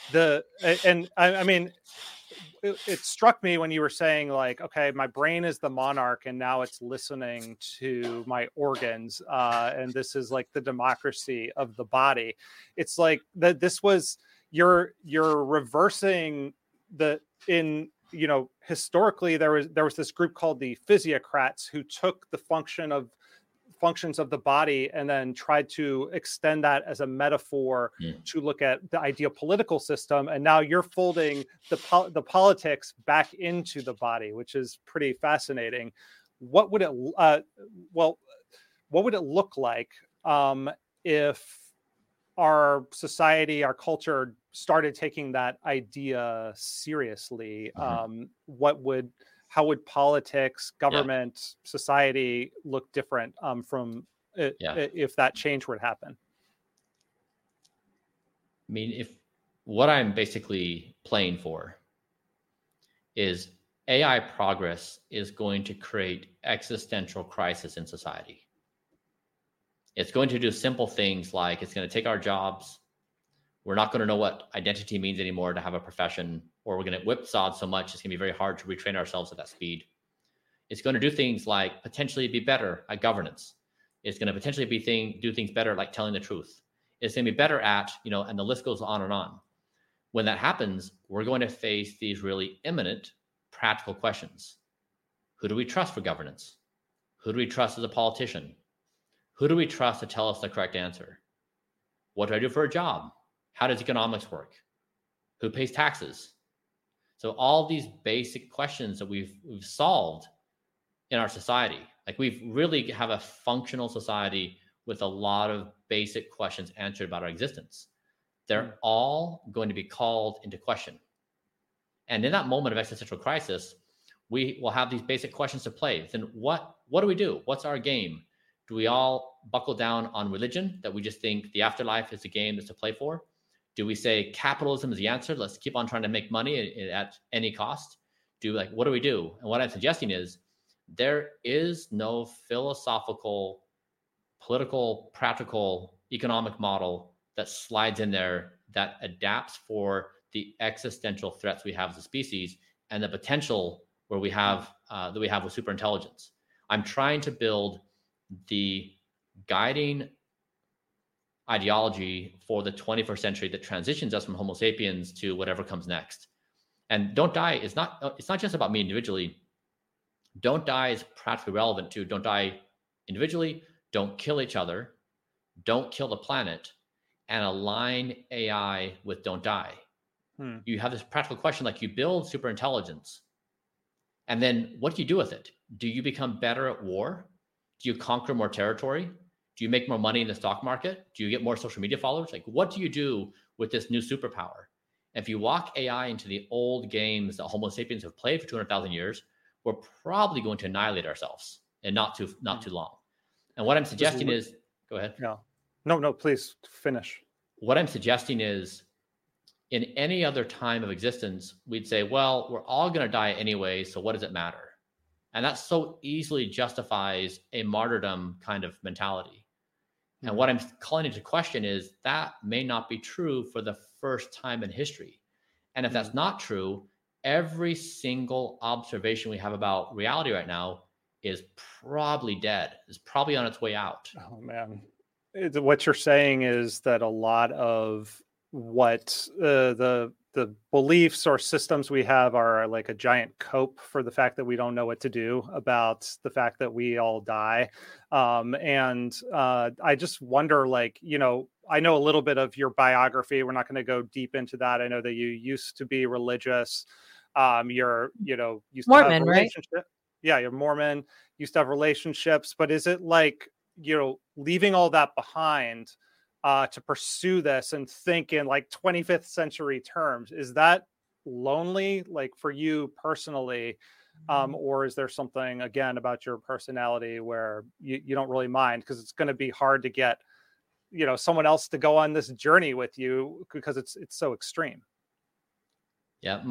I mean, it struck me when you were saying, like, okay, my brain is the monarch and now it's listening to my organs, and this is like the democracy of the body. It's like that this was you're reversing historically there was this group called the physiocrats who took the functions of the body and then tried to extend that as a metaphor to look at the ideal political system. And now you're folding the politics back into the body, which is pretty fascinating. What would it look like if our society, our culture started taking that idea seriously? How would politics, government, society look different if that change would happen? I mean, if what I'm basically playing for is AI progress is going to create existential crisis in society. It's going to do simple things like it's going to take our jobs. We're not going to know what identity means anymore to have a profession, or we're going to whipsaw so much it's going to be very hard to retrain ourselves at that speed. It's going to do things like potentially be better at governance. It's going to potentially do things better like telling the truth. It's going to be better at, and the list goes on and on. When that happens, we're going to face these really imminent practical questions. Who do we trust for governance? Who do we trust as a politician? Who do we trust to tell us the correct answer? What do I do for a job? How does economics work? Who pays taxes? So all these basic questions that we've solved in our society, like we've really have a functional society with a lot of basic questions answered about our existence. They're all going to be called into question. And in that moment of existential crisis, we will have these basic questions to play. Then what do we do? What's our game? Do we all buckle down on religion, that we just think the afterlife is a game that's to play for? Do we say capitalism is the answer? Let's keep on trying to make money at any cost. What do we do? And what I'm suggesting is there is no philosophical, political, practical, economic model that slides in there that adapts for the existential threats we have as a species and the potential where we have that we have with superintelligence. I'm trying to build the guiding ideology for the 21st century that transitions us from Homo sapiens to whatever comes next. And don't die is it's not just about me individually. Don't die is practically relevant to don't die individually, don't kill each other, don't kill the planet, and align AI with don't die. You have this practical question, like you build superintelligence, and then what do you do with it? Do you become better at war? Do you conquer more territory? Do you make more money in the stock market? Do you get more social media followers? Like, what do you do with this new superpower? If you walk AI into the old games that Homo sapiens have played for 200,000 years, we're probably going to annihilate ourselves in not too long. And what I'm suggesting is, go ahead. No, please finish. What I'm suggesting is, in any other time of existence, we'd say, well, we're all going to die anyway, so what does it matter? And that so easily justifies a martyrdom kind of mentality. And what I'm calling into question is that may not be true for the first time in history. And if that's not true, every single observation we have about reality right now is probably dead, is probably on its way out. Oh, man. What you're saying is that a lot of what the beliefs or systems we have are like a giant cope for the fact that we don't know what to do about the fact that we all die. And I just wonder, like, I know a little bit of your biography. We're not going to go deep into that. I know that you used to be religious. You're, used Mormon, to have relationship. Right? Yeah, you're Mormon, used to have relationships, but is it like, leaving all that behind to pursue this and think in like 25th century terms, is that lonely, like for you personally? Or is there something, again, about your personality where you don't really mind, because it's going to be hard to get, someone else to go on this journey with you because it's so extreme? Yeah.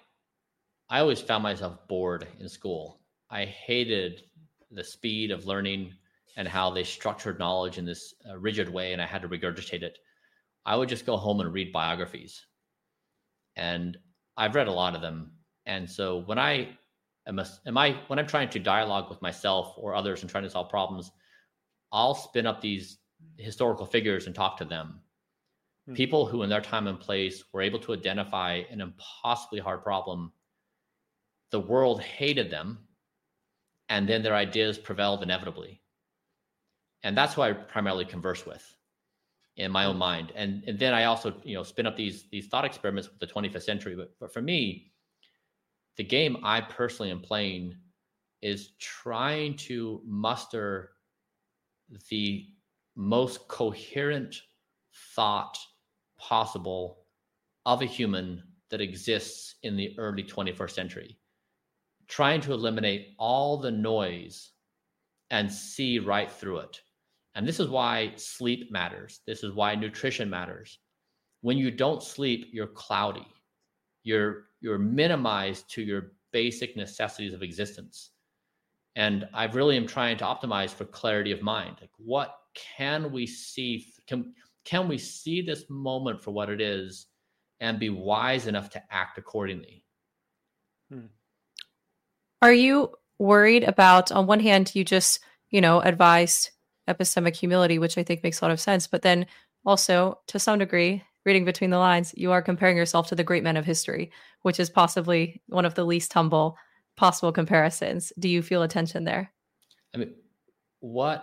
I always found myself bored in school. I hated the speed of learning and how they structured knowledge in this rigid way, and I had to regurgitate it. I would just go home and read biographies. And I've read a lot of them. And so when when I'm trying to dialogue with myself or others and trying to solve problems, I'll spin up these historical figures and talk to them. People who in their time and place were able to identify an impossibly hard problem. The world hated them, and then their ideas prevailed inevitably. And that's who I primarily converse with in my own mind. And then I also, spin up these thought experiments with the 25th century. But for me, the game I personally am playing is trying to muster the most coherent thought possible of a human that exists in the early 21st century, trying to eliminate all the noise and see right through it. And this is why sleep matters. This is why nutrition matters. When you don't sleep, you're cloudy. You're minimized to your basic necessities of existence. And I really am trying to optimize for clarity of mind. Like, what can we see? Can we see this moment for what it is and be wise enough to act accordingly? Are you worried about, on one hand, you just, advised epistemic humility, which I think makes a lot of sense, but then also, to some degree, reading between the lines, you are comparing yourself to the great men of history, which is possibly one of the least humble possible comparisons. Do you feel a tension there? I mean, why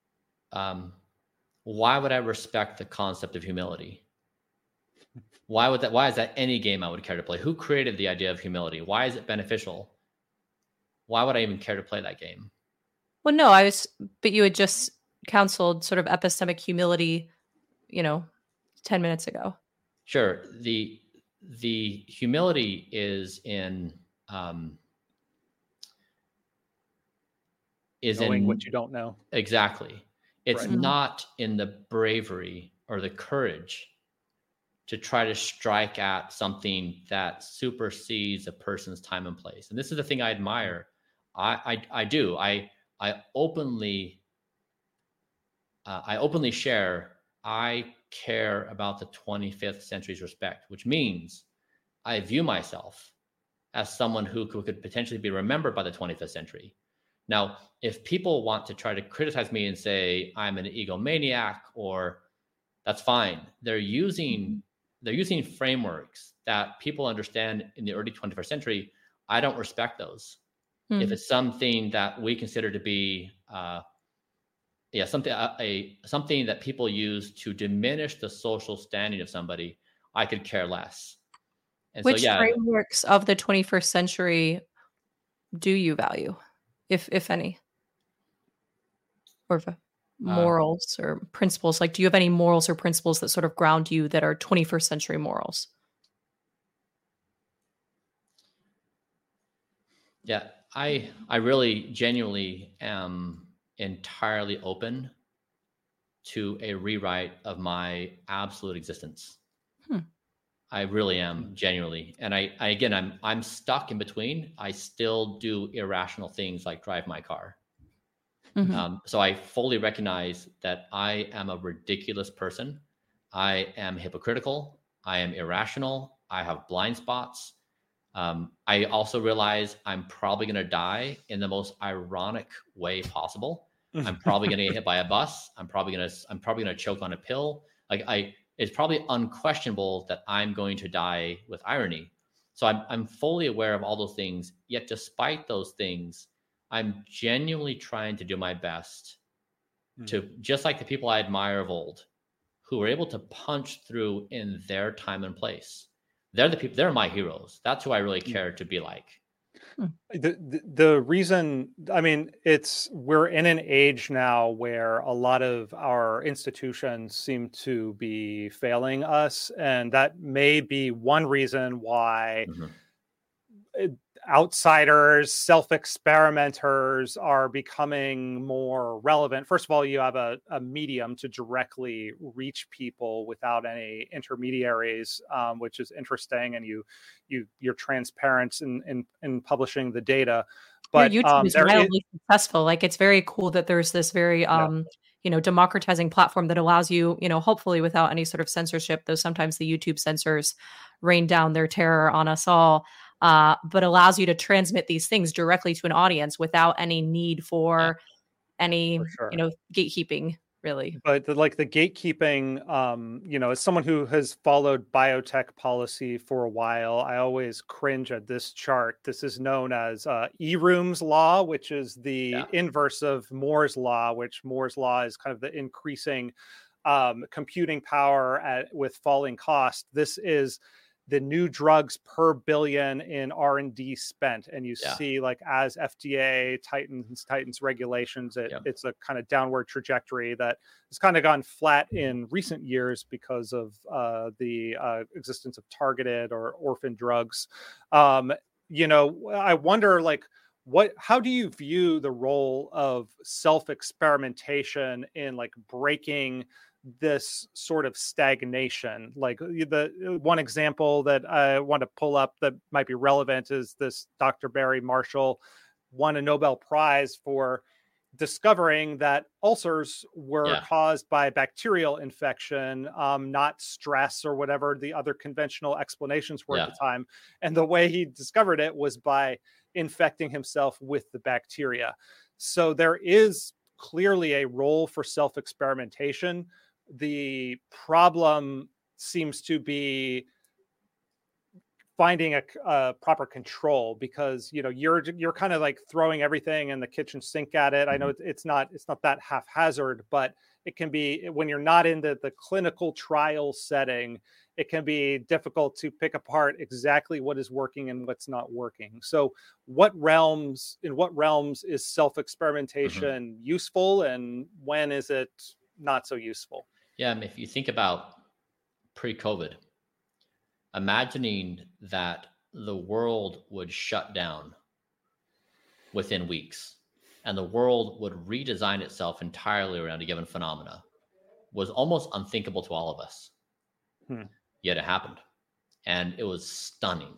would I respect the concept of humility? Why is that any game I would care to play? Who created the idea of humility? Why is it beneficial? Why would I even care to play that game? Well, no, but you had just counseled sort of epistemic humility, 10 minutes ago. Sure. The humility is in knowing what you don't know. Exactly. It's Right. not in the bravery or the courage to try to strike at something that supersedes a person's time and place. And this is the thing I admire. I do. I openly share. I care about the 25th century's respect, which means I view myself as someone who could potentially be remembered by the 25th century. Now, if people want to try to criticize me and say I'm an egomaniac, or that's fine. They're using frameworks that people understand in the early 21st century. I don't respect those. If it's something that we consider to be something that people use to diminish the social standing of somebody, I could care less. And which frameworks of the 21st century do you value, if any? Or morals or principles? Like, do you have any morals or principles that sort of ground you that are 21st century morals? Yeah, I really genuinely am entirely open to a rewrite of my absolute existence. I really am, genuinely. And I'm stuck in between. I still do irrational things like drive my car. So I fully recognize that I am a ridiculous person. I am hypocritical. I am irrational. I have blind spots. I also realize I'm probably going to die in the most ironic way possible. I'm probably going to get hit by a bus. I'm probably going to choke on a pill. It's probably unquestionable that I'm going to die with irony. So I'm fully aware of all those things. Yet despite those things, I'm genuinely trying to do my best to, just like the people I admire of old, who were able to punch through in their time and place. They're the people, they're my heroes. That's who I really care to be like. The reason, I mean, we're in an age now where a lot of our institutions seem to be failing us. And that may be one reason why outsiders, self-experimenters are becoming more relevant. First of all, you have a medium to directly reach people without any intermediaries, which is interesting, and you're transparent in publishing the data. But your YouTube is wildly successful. Like, it's very cool that there's this very democratizing platform that allows you, hopefully without any sort of censorship, though sometimes the YouTube censors rain down their terror on us all. But allows you to transmit these things directly to an audience without any need for any, gatekeeping, really. But the gatekeeping, as someone who has followed biotech policy for a while, I always cringe at this chart. This is known as Eroom's law, which is the inverse of Moore's law, which Moore's law is kind of the increasing computing power with falling cost. This is the new drugs per billion in R&D spent. And you see, like, as FDA tightens regulations, it's a kind of downward trajectory that has kind of gone flat in recent years because of the existence of targeted or orphan drugs. I wonder, how do you view the role of self-experimentation in, like, breaking this sort of stagnation? Like, the one example that I want to pull up that might be relevant is this Dr. Barry Marshall won a Nobel Prize for discovering that ulcers were caused by bacterial infection, not stress or whatever the other conventional explanations were at the time. And the way he discovered it was by infecting himself with the bacteria. So there is clearly a role for self-experimentation. The problem seems to be finding a proper control, because you're kind of like throwing everything in the kitchen sink at it. I know it's not that haphazard, but it can be, when you're not in the clinical trial setting, it can be difficult to pick apart exactly what is working and what's not working. So in what realms is self-experimentation useful, and when is it not so useful? Yeah, if you think about pre-COVID, imagining that the world would shut down within weeks, and the world would redesign itself entirely around a given phenomena was almost unthinkable to all of us. Yet it happened. And it was stunning.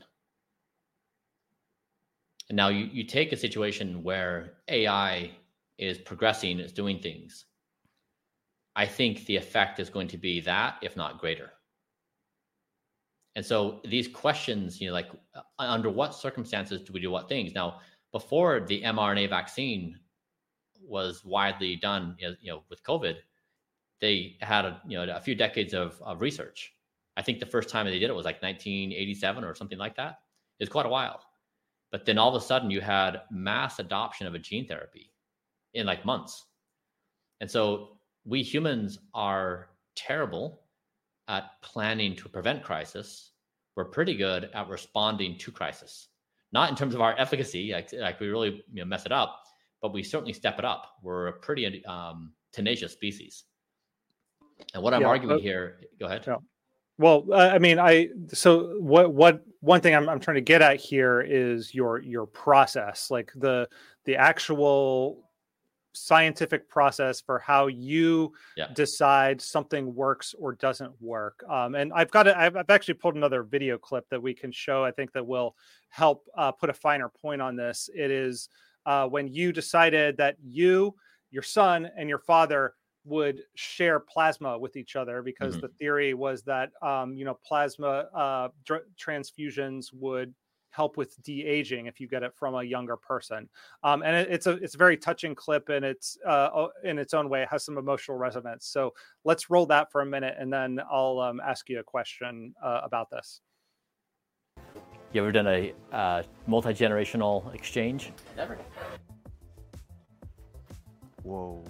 And now you take a situation where AI is progressing, is doing things. I think the effect is going to be that, if not greater. And so these questions, like under what circumstances do we do what things? Now, before the mRNA vaccine was widely done, with COVID, they had a few decades of research. I think the first time they did it was like 1987 or something like that. It's quite a while. But then all of a sudden you had mass adoption of a gene therapy in like months. And so we humans are terrible at planning to prevent crisis. We're pretty good at responding to crisis. Not in terms of our efficacy, like we really mess it up, but we certainly step it up. We're a pretty tenacious species. And what I'm arguing here, go ahead. Yeah. Well, so one thing I'm trying to get at here is your process, like the actual scientific process for how you decide something works or doesn't work. And I've actually pulled another video clip that we can show. I think that will help put a finer point on this. It is when you decided that you, your son, and your father would share plasma with each other, because the theory was that plasma transfusions would help with de-aging if you get it from a younger person. And it's a very touching clip, and it's in its own way, it has some emotional resonance. So let's roll that for a minute, and then I'll ask you a question about this. You ever done a multi-generational exchange? Never. Whoa.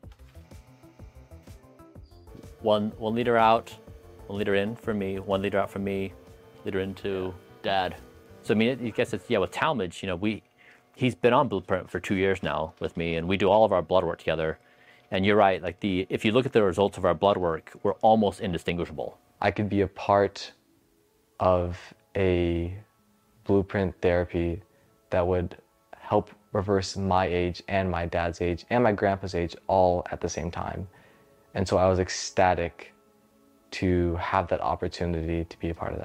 One liter out, 1 liter in for me, 1 liter out for me, liter into Dad. So I guess it's with Talmage, he's been on Blueprint for 2 years now with me, and we do all of our blood work together. And you're right, if you look at the results of our blood work, we're almost indistinguishable. I could be a part of a Blueprint therapy that would help reverse my age and my dad's age and my grandpa's age all at the same time. And so I was ecstatic to have that opportunity to be a part of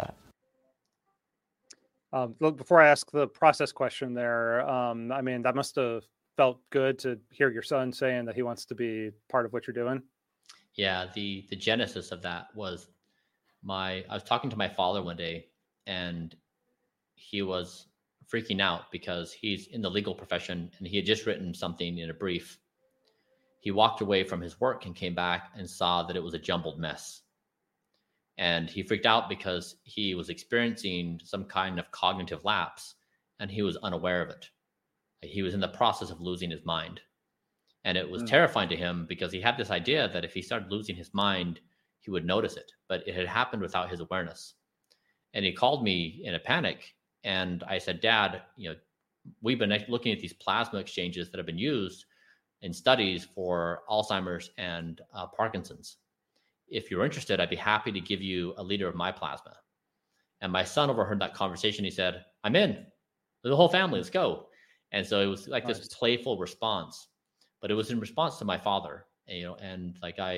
that. Before I ask the process question there, that must have felt good to hear your son saying that he wants to be part of what you're doing. Yeah, the genesis of that was I was talking to my father one day, and he was freaking out because he's in the legal profession and he had just written something in a brief. He walked away from his work and came back and saw that it was a jumbled mess. And he freaked out because he was experiencing some kind of cognitive lapse and he was unaware of it. He was in the process of losing his mind. And it was terrifying to him because he had this idea that if he started losing his mind, he would notice it. But it had happened without his awareness. And he called me in a panic. And I said, Dad, we've been looking at these plasma exchanges that have been used in studies for Alzheimer's and Parkinson's. If you're interested, I'd be happy to give you a liter of my plasma. And my son overheard that conversation. He said, I'm in. The whole family, let's go. And so it was like this playful response, but it was in response to my father, and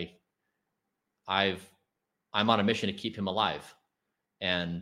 I'm on a mission to keep him alive. And,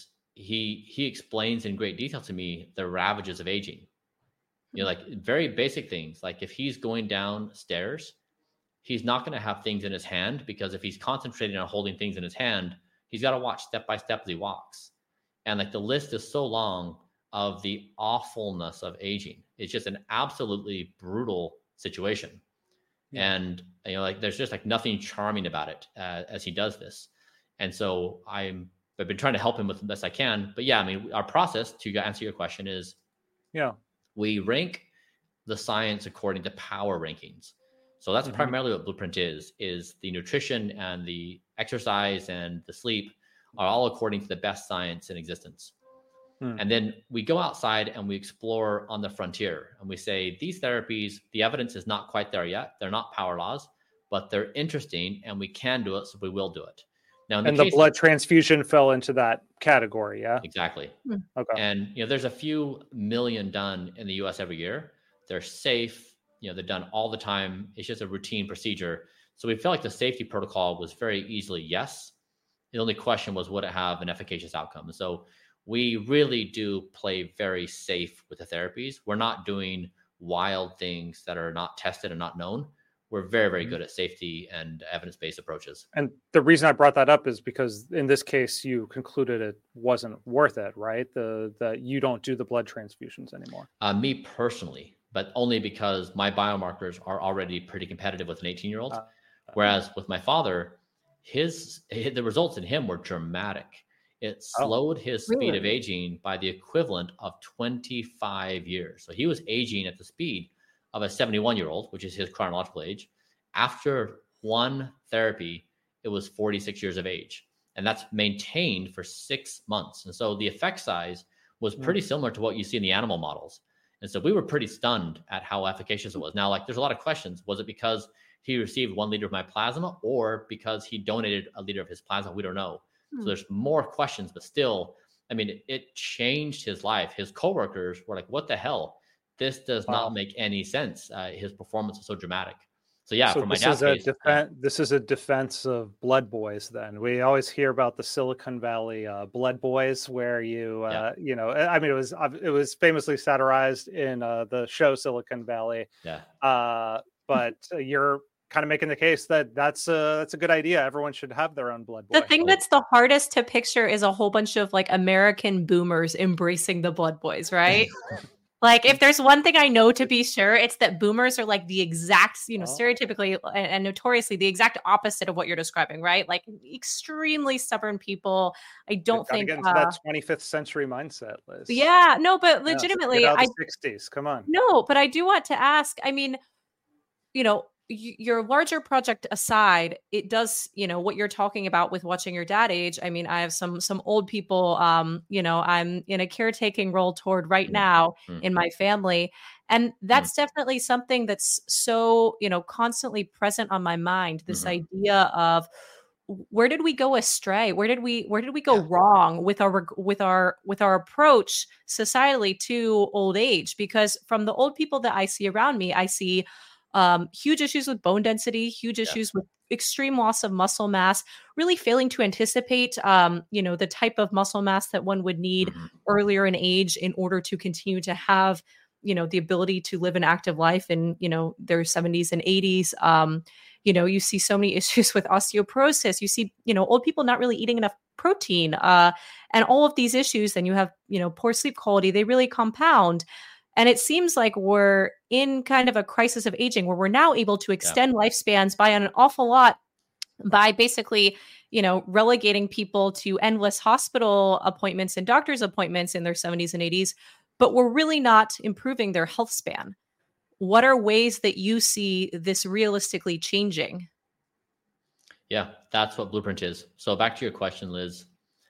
he explains in great detail to me the ravages of aging. Like very basic things, like if he's going downstairs, he's not going to have things in his hand, because if he's concentrating on holding things in his hand, he's got to watch step by step as he walks. And like the list is so long of the awfulness of aging. It's just an absolutely brutal situation. Yeah. And, there's just like nothing charming about it as he does this. And so I've been trying to help him with the best I can. But yeah, our process, to answer your question, is we rank the science according to power rankings. So that's primarily what Blueprint is the nutrition and the exercise and the sleep are all according to the best science in existence. And then we go outside and we explore on the frontier, and we say, these therapies, the evidence is not quite there yet. They're not power laws, but they're interesting and we can do it. So we will do it. Now, the blood transfusion fell into that category. Yeah, exactly. Okay. And, there's a few million done in the US every year. They're safe. they're done all the time. It's just a routine procedure. So we felt like the safety protocol was very easily yes. The only question was, would it have an efficacious outcome? And so we really do play very safe with the therapies. We're not doing wild things that are not tested and not known. We're very, very good at safety and evidence-based approaches. And the reason I brought that up is because in this case, you concluded it wasn't worth it, right? That you don't do the blood transfusions anymore. Me personally, but only because my biomarkers are already pretty competitive with an 18-year-old. Whereas with my father, the results in him were dramatic. It slowed his speed of aging by the equivalent of 25 years. So he was aging at the speed of a 71-year-old, which is his chronological age. After one therapy, it was 46 years of age. And that's maintained for 6 months. And so the effect size was pretty similar to what you see in the animal models. And so we were pretty stunned at how efficacious it was. Now, there's a lot of questions. Was it because he received 1 liter of my plasma or because he donated a liter of his plasma? We don't know. So there's more questions, but still, it changed his life. His coworkers were like, what the hell? This does not make any sense. His performance was so dramatic. So yeah, for my dad's case, this is a defense of blood boys. Then we always hear about the Silicon Valley blood boys, where it was famously satirized in the show Silicon Valley. Yeah. But you're kind of making the case that that's a good idea. Everyone should have their own blood boy. The thing that's the hardest to picture is a whole bunch of American boomers embracing the blood boys, right? If there's one thing I know to be sure, it's that boomers are the exact, stereotypically and notoriously the exact opposite of what you're describing, right? Extremely stubborn people. I don't think get into that 25th century mindset, Liz. Yeah, no, but legitimately, the 60s. Come on. No, but I do want to ask. Your larger project aside, it does, what you're talking about with watching your dad age. I have some old people, I'm in a caretaking role toward right now in my family. And that's definitely something that's so, constantly present on my mind. This idea of where did we go astray? Where did we go wrong with our approach societally to old age? Because from the old people that I see around me, I see huge issues with bone density, huge issues with extreme loss of muscle mass, really failing to anticipate, the type of muscle mass that one would need earlier in age in order to continue to have, the ability to live an active life in, their 70s and 80s. You see so many issues with osteoporosis. You see, old people not really eating enough protein, and all of these issues. Then you have, poor sleep quality. They really compound. And it seems like we're in kind of a crisis of aging where we're now able to extend lifespans by an awful lot by basically, relegating people to endless hospital appointments and doctor's appointments in their 70s and 80s, but we're really not improving their health span. What are ways that you see this realistically changing? Yeah, that's what Blueprint is. So back to your question, Liz,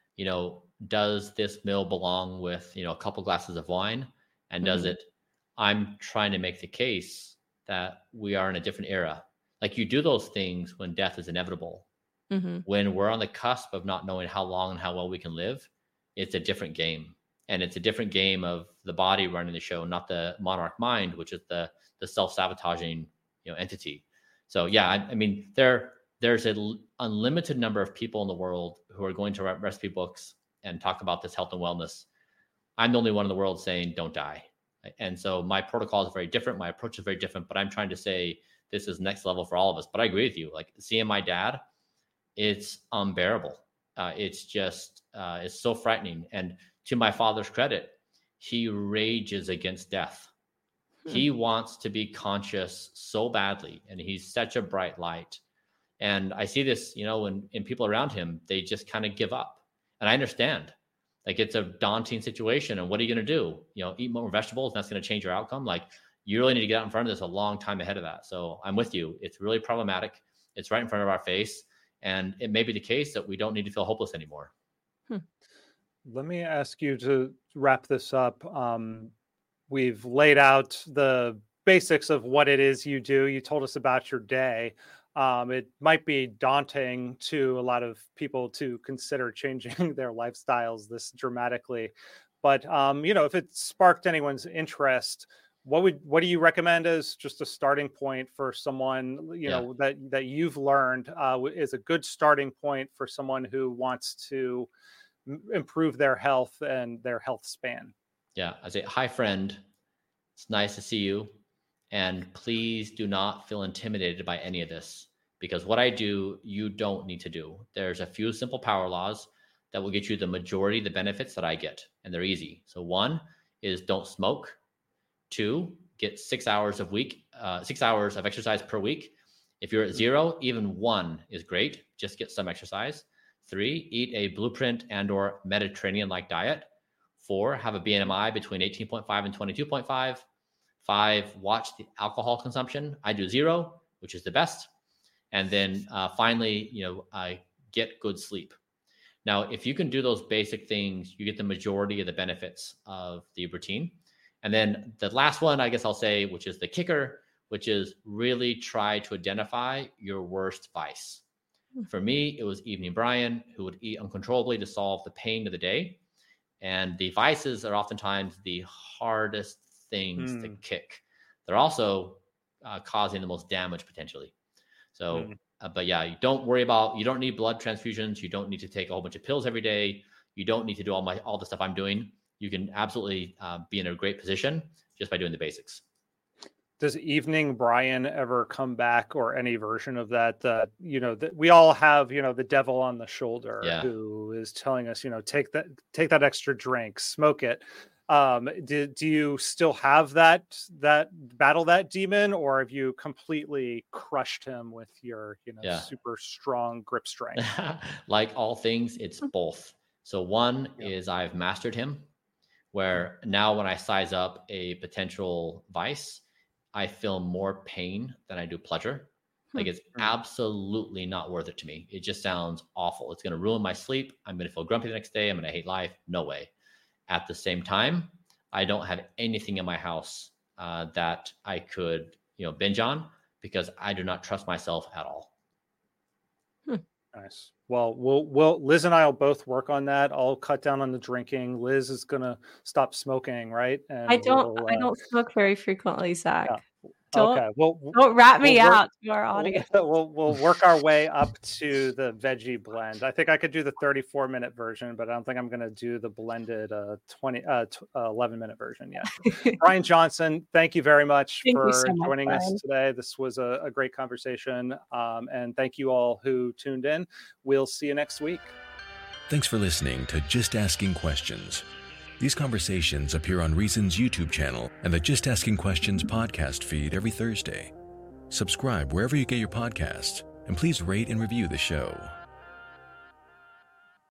does this meal belong with, a couple glasses of wine? And does it? I'm trying to make the case that we are in a different era. You do those things when death is inevitable. When we're on the cusp of not knowing how long and how well we can live, it's a different game. And it's a different game of the body running the show, not the monarch mind, which is the self-sabotaging entity. So yeah, there's an unlimited number of people in the world who are going to write recipe books and talk about this health and wellness. I'm the only one in the world saying don't die. And so my protocol is very different. My approach is very different, but I'm trying to say this is next level for all of us. But I agree with you. Seeing my dad, it's unbearable. It's just, it's so frightening. And to my father's credit, he rages against death. He wants to be conscious so badly. And he's such a bright light. And I see this, in people around him, they just kind of give up. And I understand. It's a daunting situation. And what are you going to do? Eat more vegetables, and that's going to change your outcome. You really need to get out in front of this a long time ahead of that. So I'm with you. It's really problematic. It's right in front of our face. And it may be the case that we don't need to feel hopeless anymore. Let me ask you to wrap this up. We've laid out the basics of what it is you do. You told us about your day. It might be daunting to a lot of people to consider changing their lifestyles this dramatically. But, if it sparked anyone's interest, what do you recommend as just a starting point for someone, know, that you've learned is a good starting point for someone who wants to improve their health and their health span? Yeah, I say, hi friend, it's nice to see you, and please do not feel intimidated by any of this, because what I do, you don't need to do. There's a few simple power laws that will get you the majority of the benefits that I get, and they're easy. So 1 is don't smoke. 2, get 6 hours of exercise per week. If you're at 0, even 1 is great. Just get some exercise. 3, eat a Blueprint and/or Mediterranean-like diet. 4, have a BMI between 18.5 and 22.5. 5, watch the alcohol consumption. I do 0, which is the best. And then finally, get good sleep. Now, if you can do those basic things, you get the majority of the benefits of the routine. And then the last one, I guess I'll say, which is the kicker, which is really try to identify your worst vice. For me, it was Evening Brian, who would eat uncontrollably to solve the pain of the day. And the vices are oftentimes the hardest things to kick. They're also causing the most damage potentially. So, but yeah, you don't need blood transfusions. You don't need to take a whole bunch of pills every day. You don't need to do all the stuff I'm doing. You can absolutely be in a great position just by doing the basics. Does Evening Brian ever come back, or any version of that? That we all have, the devil on the shoulder who is telling us, take that extra drink, smoke it. Do you still have that battle that demon, or have you completely crushed him with your super strong grip strength? Like all things, it's both. So 1 is I've mastered him, where now when I size up a potential vice, I feel more pain than I do pleasure. Like, it's absolutely not worth it to me. It just sounds awful. It's going to ruin my sleep. I'm going to feel grumpy the next day. I'm going to hate life. No way. At the same time, I don't have anything in my house that I could, binge on, because I do not trust myself at all. Nice. Well, Liz and I will both work on that. I'll cut down on the drinking. Liz is gonna stop smoking, right? And I don't smoke very frequently, Zach. Yeah. Don't rat me out to our audience. We'll work our way up to the veggie blend. I think I could do the 34-minute version, but I don't think I'm going to do the blended 11-minute version yet. Brian Johnson, thank you very much for joining us today. This was a great conversation, and thank you all who tuned in. We'll see you next week. Thanks for listening to Just Asking Questions. These conversations appear on Reason's YouTube channel and the Just Asking Questions podcast feed every Thursday. Subscribe wherever you get your podcasts, and please rate and review the show.